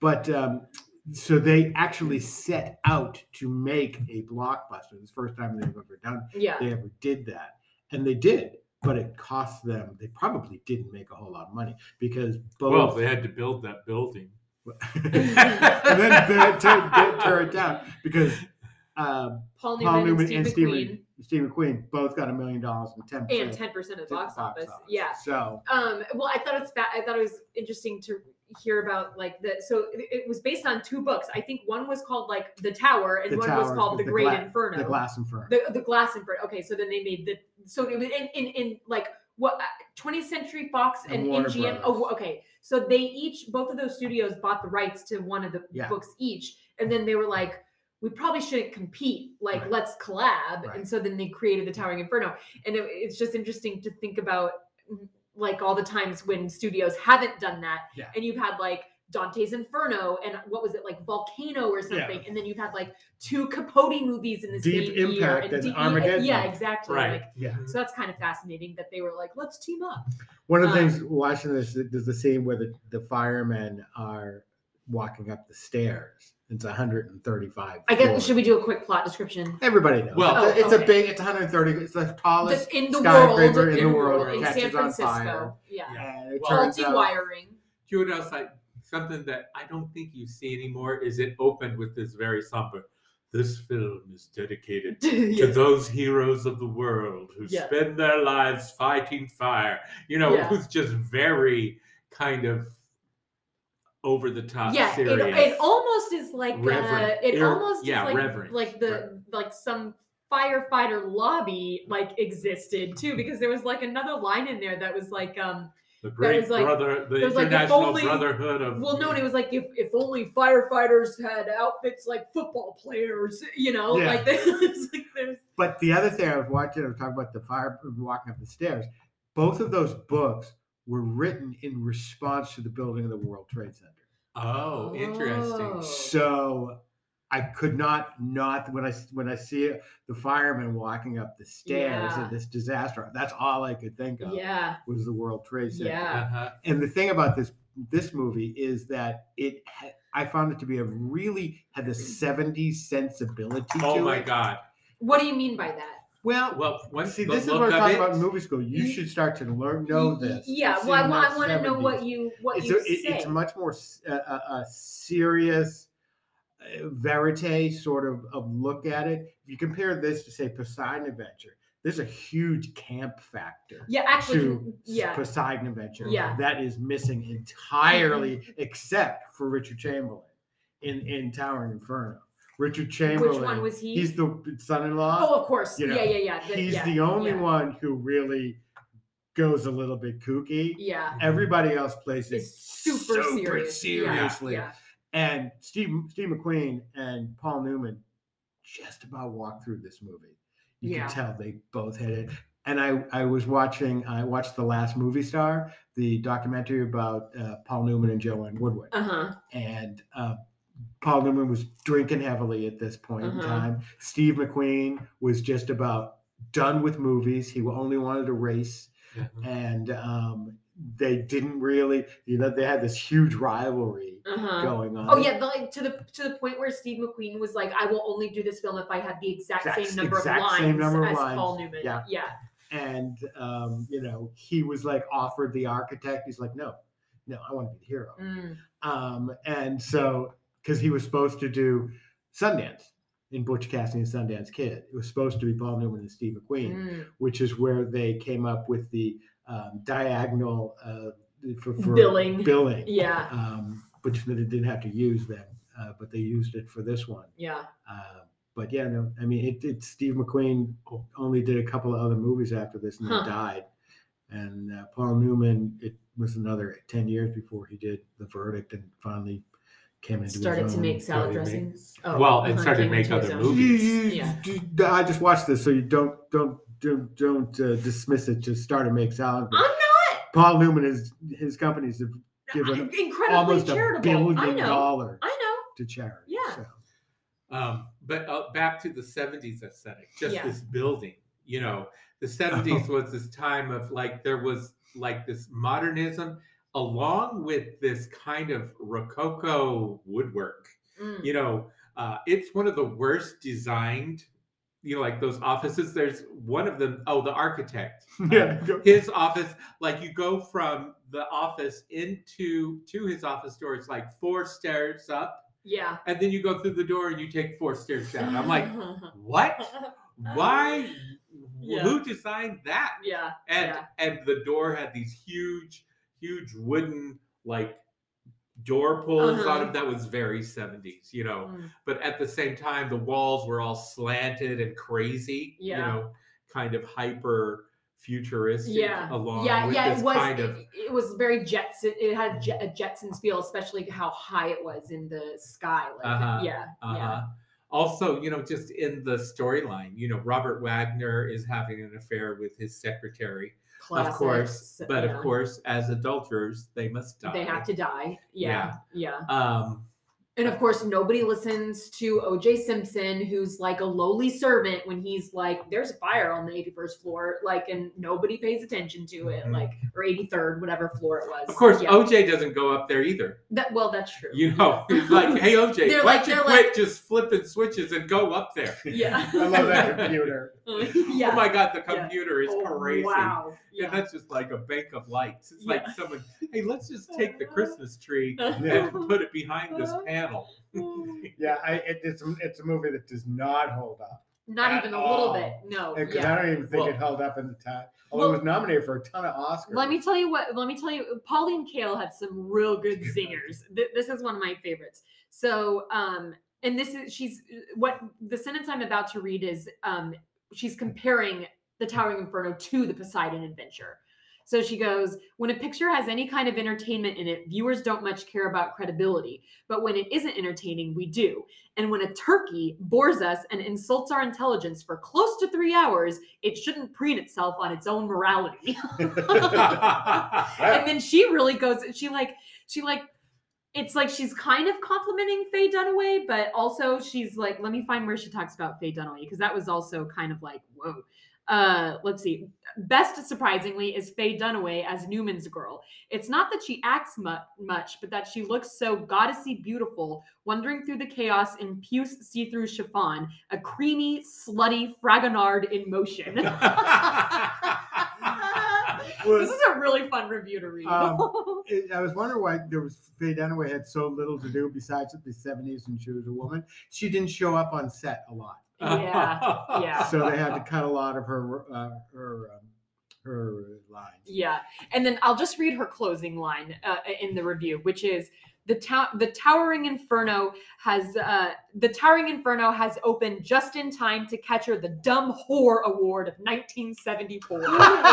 But so they actually set out to make a blockbuster. It's the first time they've ever done. Yeah. They ever did that, and they did. But it cost them. They probably didn't make a whole lot of money because both. Well, they had to build that building. And then tear it down because Paul Newman and Steve McQueen both got $1 million and 10% of the box office. Yeah. So well, I thought it was interesting to hear about like that. So it was based on 2 books. I think one was called like The Tower, and one was called The Great Inferno. The Glass Inferno. The Glass Inferno. Okay, so then they made so it was in like what 20th Century Fox and MGM. Oh, okay. So they both of those studios bought the rights to one of the books each, and then they were like, we probably shouldn't compete. Like, let's collab. Right. And so then they created The Towering Inferno. And it's just interesting to think about like all the times when studios haven't done that. Yeah. And you've had like Dante's Inferno and what was it, like Volcano or something. Yeah. And then you've had like 2 Capote movies in the same year. Deep Impact and Armageddon. Yeah, exactly. Right. Like, so that's kind of fascinating that they were like, let's team up. One of the things watching this, there's the scene where the firemen are walking up the stairs. It's 135. I guess. Should we do a quick plot description? Everybody knows. Well, it's it's 130. It's the tallest skyscraper in the world in San Francisco. Yeah. Faulty wiring. Do you know what else? Something that I don't think you see anymore is it opened with this very somber. This film is dedicated to those heroes of the world who spend their lives fighting fire. You know, it was just very kind of over the top. Yeah, serious. It almost is like reverent. Like some firefighter lobby like existed too, because there was like another line in there that was like the great brother, the international brotherhood of. Well, no, and it was like if only firefighters had outfits like football players, you know, like there's. But the other thing I was talking about the fire walking up the stairs. Both of those books were written in response to the building of the World Trade Center. Oh, interesting. So I could not when I see the firemen walking up the stairs of this disaster, that's all I could think of was the World Trade Center. Yeah. Uh-huh. And the thing about this movie is that I found it to be had the 70s sensibility to it. Oh my God. What do you mean by that? Well, see, this is what we're talking about in movie school. You should start to know this. Yeah, well, I want to know what you say. It's much more a serious verite sort of look at it. If you compare this to, say, Poseidon Adventure, there's a huge camp factor. Yeah, actually, to Poseidon Adventure that is missing entirely, except for Richard Chamberlain in Towering Inferno. Richard Chamberlain. Which one was he? He's the son-in-law. Oh, of course. Yeah. He's the only one who really goes a little bit kooky. Yeah. Everybody else plays it super seriously. Yeah. And Steve McQueen and Paul Newman just about walked through this movie. You can tell they both hit it. And I watched The Last Movie Star, the documentary about Paul Newman and Joanne Woodward. Uh-huh. And Paul Newman was drinking heavily at this point in time. Steve McQueen was just about done with movies. He only wanted to race. And they didn't really, they had this huge rivalry going on. Oh yeah, like to the point where Steve McQueen was like, I will only do this film if I have the exact same number of lines as Paul Newman. Yeah. And he was like offered the architect. He's like, no, I want to be the hero. And so, because he was supposed to do Sundance in Butch Cassidy and Sundance Kid. It was supposed to be Paul Newman and Steve McQueen, which is where they came up with the diagonal for billing. Which they didn't have to use then, but they used it for this one. Yeah. But yeah, no, I mean, it's Steve McQueen only did a couple of other movies after this and then died. And Paul Newman, it was another 10 years before he did The Verdict and finally came into started to make salad dressings. And started to make other movies. I just watched this, so you don't dismiss it. Just start to make salad. I'm not. Paul Newman his companies have given almost $1 billion to charity. Yeah. So. But back to the 70s aesthetic, this building. The 70s was this time of like there was like this modernism. along with this kind of Rococo woodwork. You know, it's one of the worst designed, you know, like those offices. There's one of them, oh, the architect. His office, like you go from the office to his office door, it's like 4 stairs up. Yeah. And then you go through the door and you take 4 stairs down. I'm like, what? Why? Yeah. Who designed that? Yeah. And the door had these huge wooden like door pulls on it that was very 70s, you know. But at the same time, the walls were all slanted and crazy, you know, kind of hyper futuristic along with this kind of it was very Jetson. It had a Jetsons feel, especially how high it was in the sky. Like, Also, you know, just in the storyline, you know, Robert Wagner is having an affair with his secretary. Classic. Of course, but of course, as adulterers, they must die. They have to die. Yeah. And of course, nobody listens to O.J. Simpson, who's like a lowly servant when he's like, there's a fire on the 81st floor, like, and nobody pays attention to it, like, or 83rd, whatever floor it was. Of course, O.J. doesn't go up there either. That's true. You know, he's like, hey, O.J., why don't you quit just flipping switches and go up there? Yeah. I love that computer. Oh my God, the computer is crazy. Wow. Yeah, that's just like a bank of lights. It's like someone, hey, let's just take the Christmas tree and put it behind this panel. Yeah, it's a movie that does not hold up. Not even a little bit. No. I don't even think it held up in the time. Although it was nominated for a ton of Oscars. Let me tell you, Pauline Kael had some real good singers. This is one of my favorites. So, and what the sentence I'm about to read is, she's comparing the Towering Inferno to the Poseidon Adventure. So she goes, when a picture has any kind of entertainment in it, viewers don't much care about credibility. But when it isn't entertaining, we do. And when a turkey bores us and insults our intelligence for close to 3 hours, it shouldn't preen itself on its own morality. And then she really goes, she it's like she's kind of complimenting Faye Dunaway, but also she's like, let me find where she talks about Faye Dunaway, because that was also kind of like, whoa. Let's see. Best, surprisingly, is Faye Dunaway as Newman's girl. It's not that she acts much, but that she looks so goddessy beautiful, wandering through the chaos in puce see-through chiffon, a creamy, slutty Fragonard in motion. This is a really fun review to read. I was wondering why Faye Dunaway had so little to do besides the 70s and she was a woman. She didn't show up on set a lot. Yeah. So they had to cut a lot of her lines. Yeah, and then I'll just read her closing line in the review, which is the Towering Inferno has opened just in time to catch her the Dumb Whore Award of 1974.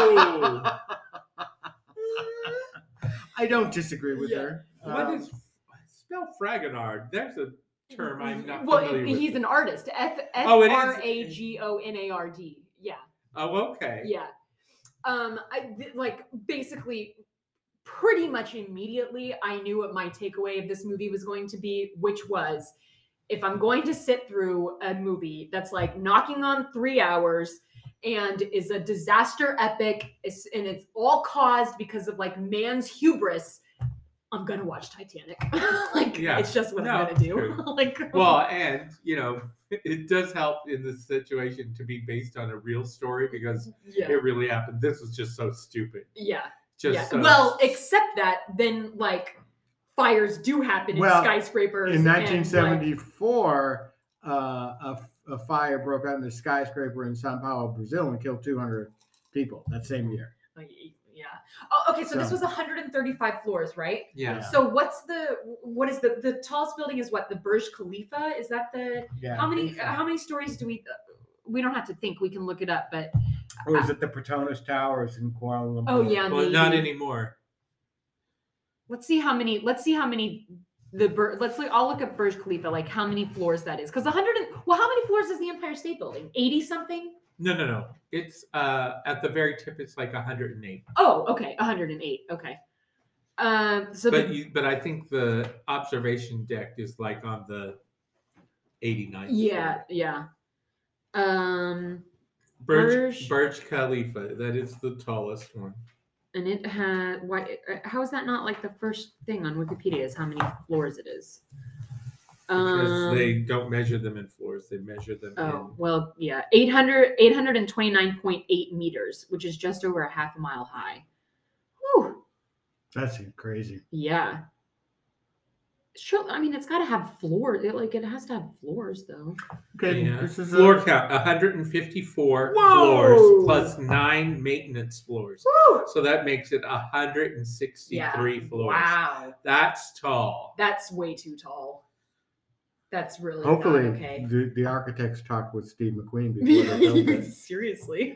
I don't disagree with her. What is spell Fragonard? There's a term I'm not familiar with. He's an artist. Fragonard. Yeah. Oh, okay. Yeah. Basically pretty much immediately I knew what my takeaway of this movie was going to be, which was, if I'm going to sit through a movie that's like knocking on 3 hours and is a disaster epic, and it's all caused because of like man's hubris, I'm gonna watch Titanic. It's just what I'm gonna do. Well, and you know, it does help in this situation to be based on a real story because it really happened. This was just so stupid. Yeah. So except that then like fires do happen in skyscrapers. In 1974, a fire broke out in a skyscraper in Sao Paulo, Brazil, and killed 200 people that same year. Yeah. Oh, okay. So this was 135 floors, right? Yeah. So what is the tallest building is what? The Burj Khalifa? Is that the, how many stories do we don't have to think, we can look it up, but. Or is it the Petronas Towers in Kuala Lumpur? Oh yeah. Well, not anymore. Let's see how many I'll look up Burj Khalifa, like how many floors that is. Because how many floors is the Empire State Building? 80 something? No. It's at the very tip. It's like 108. Oh, okay, 108. Okay. But I think the observation deck is like on the 89th. Yeah. Burj Khalifa. That is the tallest one. And it had why? How is that not like the first thing on Wikipedia? Is how many floors it is? Because they don't measure them in floors; they measure them. Oh well, yeah, 829.8 meters, which is just over a half a mile high. Whew. That's crazy. Yeah. Sure. I mean, it's got to have floors. It has to have floors, though. Okay, Yeah. this is floor count: 154 Whoa! floors plus 9 maintenance floors. Woo! So that makes it 163 floors. Wow, that's tall. That's way too tall. That's really hopefully not okay. The architects talked with Steve McQueen before they built it. Seriously.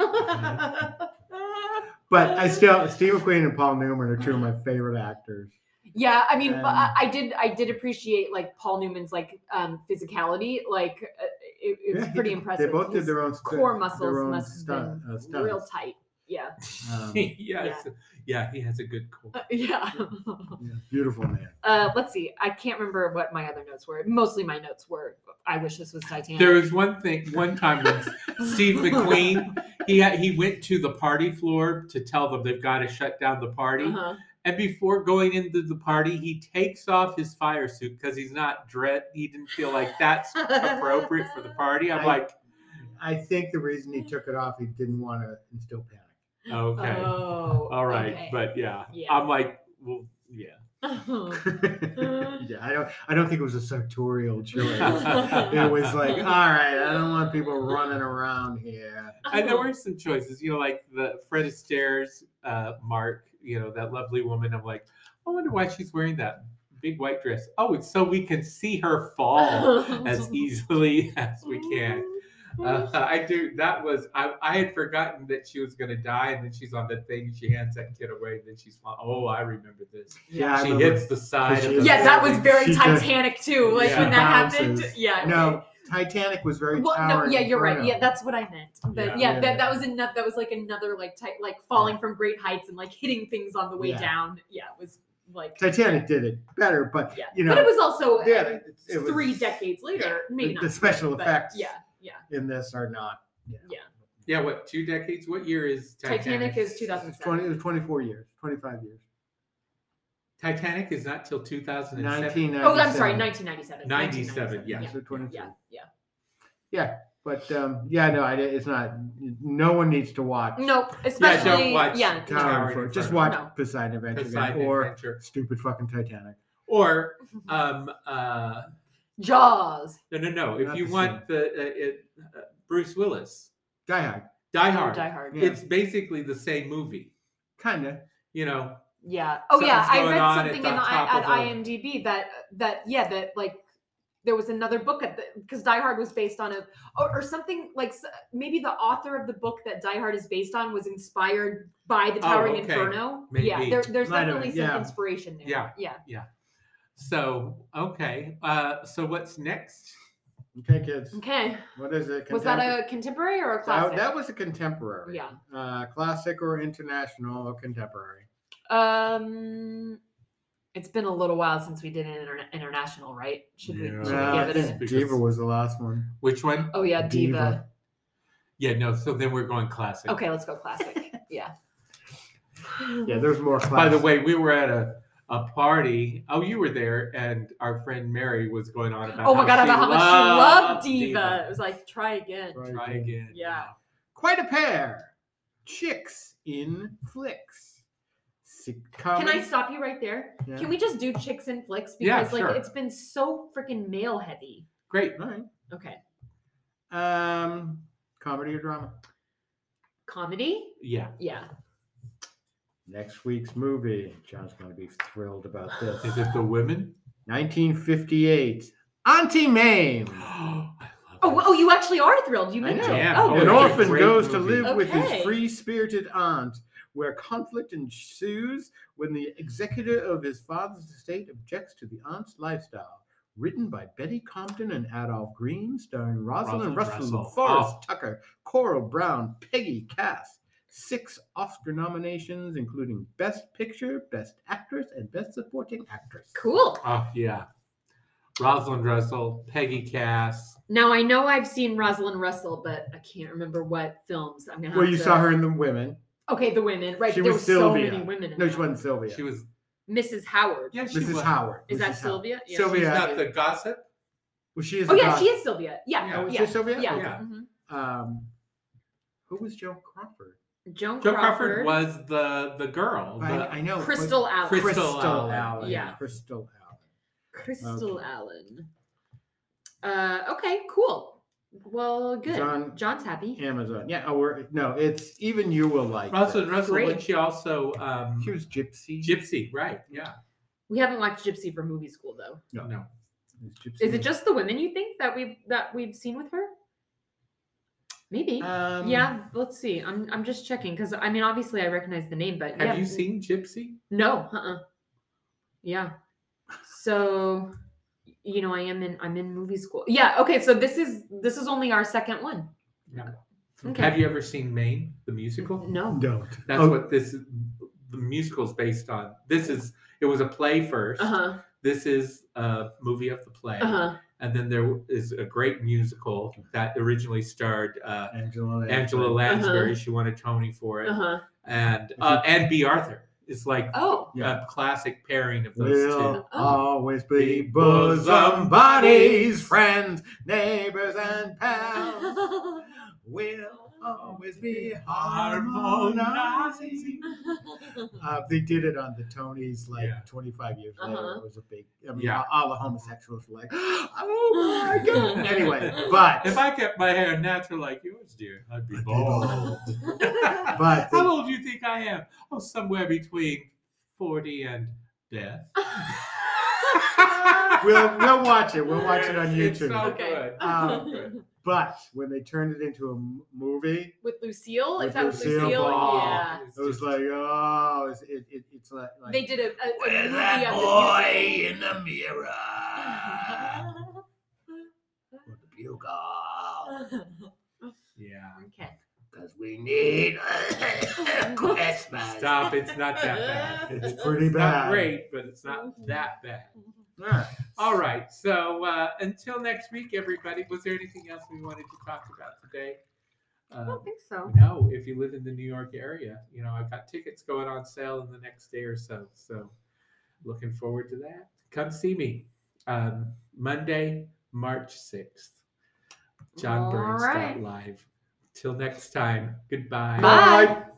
But Steve McQueen and Paul Newman are two of my favorite actors. Yeah, I mean, I did appreciate like Paul Newman's like physicality. Like it was pretty impressive. They both did their own core muscles must have been real tight. Yeah. Yeah, he has a good core. Yeah. Beautiful man. Let's see. I can't remember what my other notes were. Mostly my notes were, I wish this was Titanic. There was one time when Steve McQueen, he went to the party floor to tell them they've got to shut down the party. Uh-huh. And before going into the party, he takes off his fire suit because he's not he didn't feel like that's appropriate for the party. I think the reason he took it off, he didn't want to instill panic. Okay. Oh, all right. okay. But yeah, I'm like, well, yeah. Yeah, I don't think it was a sartorial choice. It was like, all right, I don't want people running around here. And there were some choices, like the Fred Astaire's Mark, that lovely woman. I'm like, I wonder why she's wearing that big white dress. Oh, it's so we can see her fall as easily as we can. I do. That was I had forgotten that she was going to die, and then she's on the thing. She hands that kid away, and then she's fine. Oh, I remember this. Yeah, she hits the side. Of the that was very Titanic too. Like when that bounces. Happened. Yeah. No, Titanic was very. No, yeah, you're right. Yeah, that's what I meant. But that was enough. That was like another like falling from great heights and like hitting things on the way down. Yeah, it was. Like Titanic did it better, but but it was also it was, 3 decades later. Maybe the special effects. Yeah. In this are not. Yeah. What 2 decades? What year is Titanic? Titanic is 2007. It was 24 years, 25 years. Titanic is not till 2007. Oh, I'm sorry, 1997. 97. Yeah. So 23. Yeah. But no, it's not. No one needs to watch. Nope, especially don't watch just watch Poseidon Adventure or stupid fucking Titanic or Jaws. No. If you want the Bruce Willis, Die Hard. Die Hard. Yeah. It's basically the same movie. Kinda. Yeah. Oh yeah, I read something at IMDb that like there was another book because Die Hard was based on or something like maybe the author of the book that Die Hard is based on was inspired by the Towering Inferno. Maybe. Yeah, there's definitely some inspiration there. Yeah. So okay. So what's next? Okay, kids. Okay. What is it? Was that a contemporary or a classic? That was a contemporary. Yeah. Classic or international or contemporary? It's been a little while since we did an international, right? Should we give it a... Diva was the last one. Which one? Oh yeah, Diva. Yeah, no. So then we're going classic. Okay, let's go classic. Yeah. Yeah, there's more classic. By the way, we were at a party. Oh, you were there, and our friend Mary was going on about. Oh my god, about how much she loved Diva. It was like, try again. Try again. Yeah. Quite a pair. Chicks in flicks. Can I stop you right there? Yeah. Can we just do chicks in flicks? Because sure. It's been so freaking male heavy. Great. All right. Okay. Comedy or drama? Comedy? Yeah. Yeah. Next week's movie. John's going to be thrilled about this. Is it The Women? 1958. Auntie Mame. Oh, you actually are thrilled. You know. Yeah. An orphan goes to live with his free-spirited aunt, where conflict ensues when the executor of his father's estate objects to the aunt's lifestyle. Written by Betty Compton and Adolph Green, starring Rosalind Russell, Forrest Tucker, Coral Brown, Peggy Cass. 6 Oscar nominations, including Best Picture, Best Actress, and Best Supporting Actress. Cool. Oh, yeah. Rosalind Russell, Peggy Cass. Now, I know I've seen Rosalind Russell, but I can't remember what films. You saw her in The Women. Okay, the women, right? She There was were so Sylvia. many women. In No, that. she wasn't Sylvia. She was. Mrs. Howard. Yeah, she Mrs. was. Howard. Is Mrs. that Howard. Sylvia? Yeah. Sylvia. She's not the gossip. Well, she is. Oh the yeah, gossip. she is Sylvia. Yeah. Yeah. Oh, is yeah. she Sylvia? Yeah. Okay. Mhm. Who was Joan Crawford? Joan Joan Crawford. Crawford was the girl. I know. Crystal Allen. Crystal Allen. Allen. Yeah. Crystal Allen. Crystal Okay. Allen. Okay, cool. Well, good. John's happy. Amazon. Yeah. It's even you will like. Russell. Great. And she also. She was Gypsy. Gypsy, right? Yeah. We haven't watched Gypsy for movie school though. No. Is it just the women you think that we've seen with her? Maybe. Yeah. Let's see. I'm just checking because I mean obviously I recognize the name, but Have you seen Gypsy? No. Yeah. So, I'm in movie school. Yeah. Okay. So this is only our second one. No. Okay. Have you ever seen Maine, the musical? No. Don't. That's what this is. The musical is based on. It was a play first. This is a movie of the play. And then there is a great musical that originally starred Angela Lansbury. She won a Tony for it. And B. Arthur. It's like a classic pairing of those two. Always be bosom buddies, friends, neighbors, and pals. We'll always be harmonizing. They did it on the Tonys 25 years later. It was a big. All the homosexuals were like, "Oh my god!" Anyway, but if I kept my hair natural like yours, dear, I'd be bald. But how old do you think I am? Oh, somewhere between 40 and death. We'll watch it. We'll watch it on YouTube. It's so good. Good. But when they turned it into a movie with Lucille, with is that Lucille Lucille? Ball, Yeah, it was like, it's like they did a where's movie that of boy in the mirror? With the bugle. Yeah. Okay. Because we need Christmas. Stop! It's not that bad. It's pretty bad. Not great, but it's not that bad. All right. So until next week, everybody. Was there anything else we wanted to talk about today? I don't think so. No. If you live in the New York area, I've got tickets going on sale in the next day or so. So looking forward to that. Come see me Monday, March 6th. John Burns Live. Till next time. Goodbye. Bye.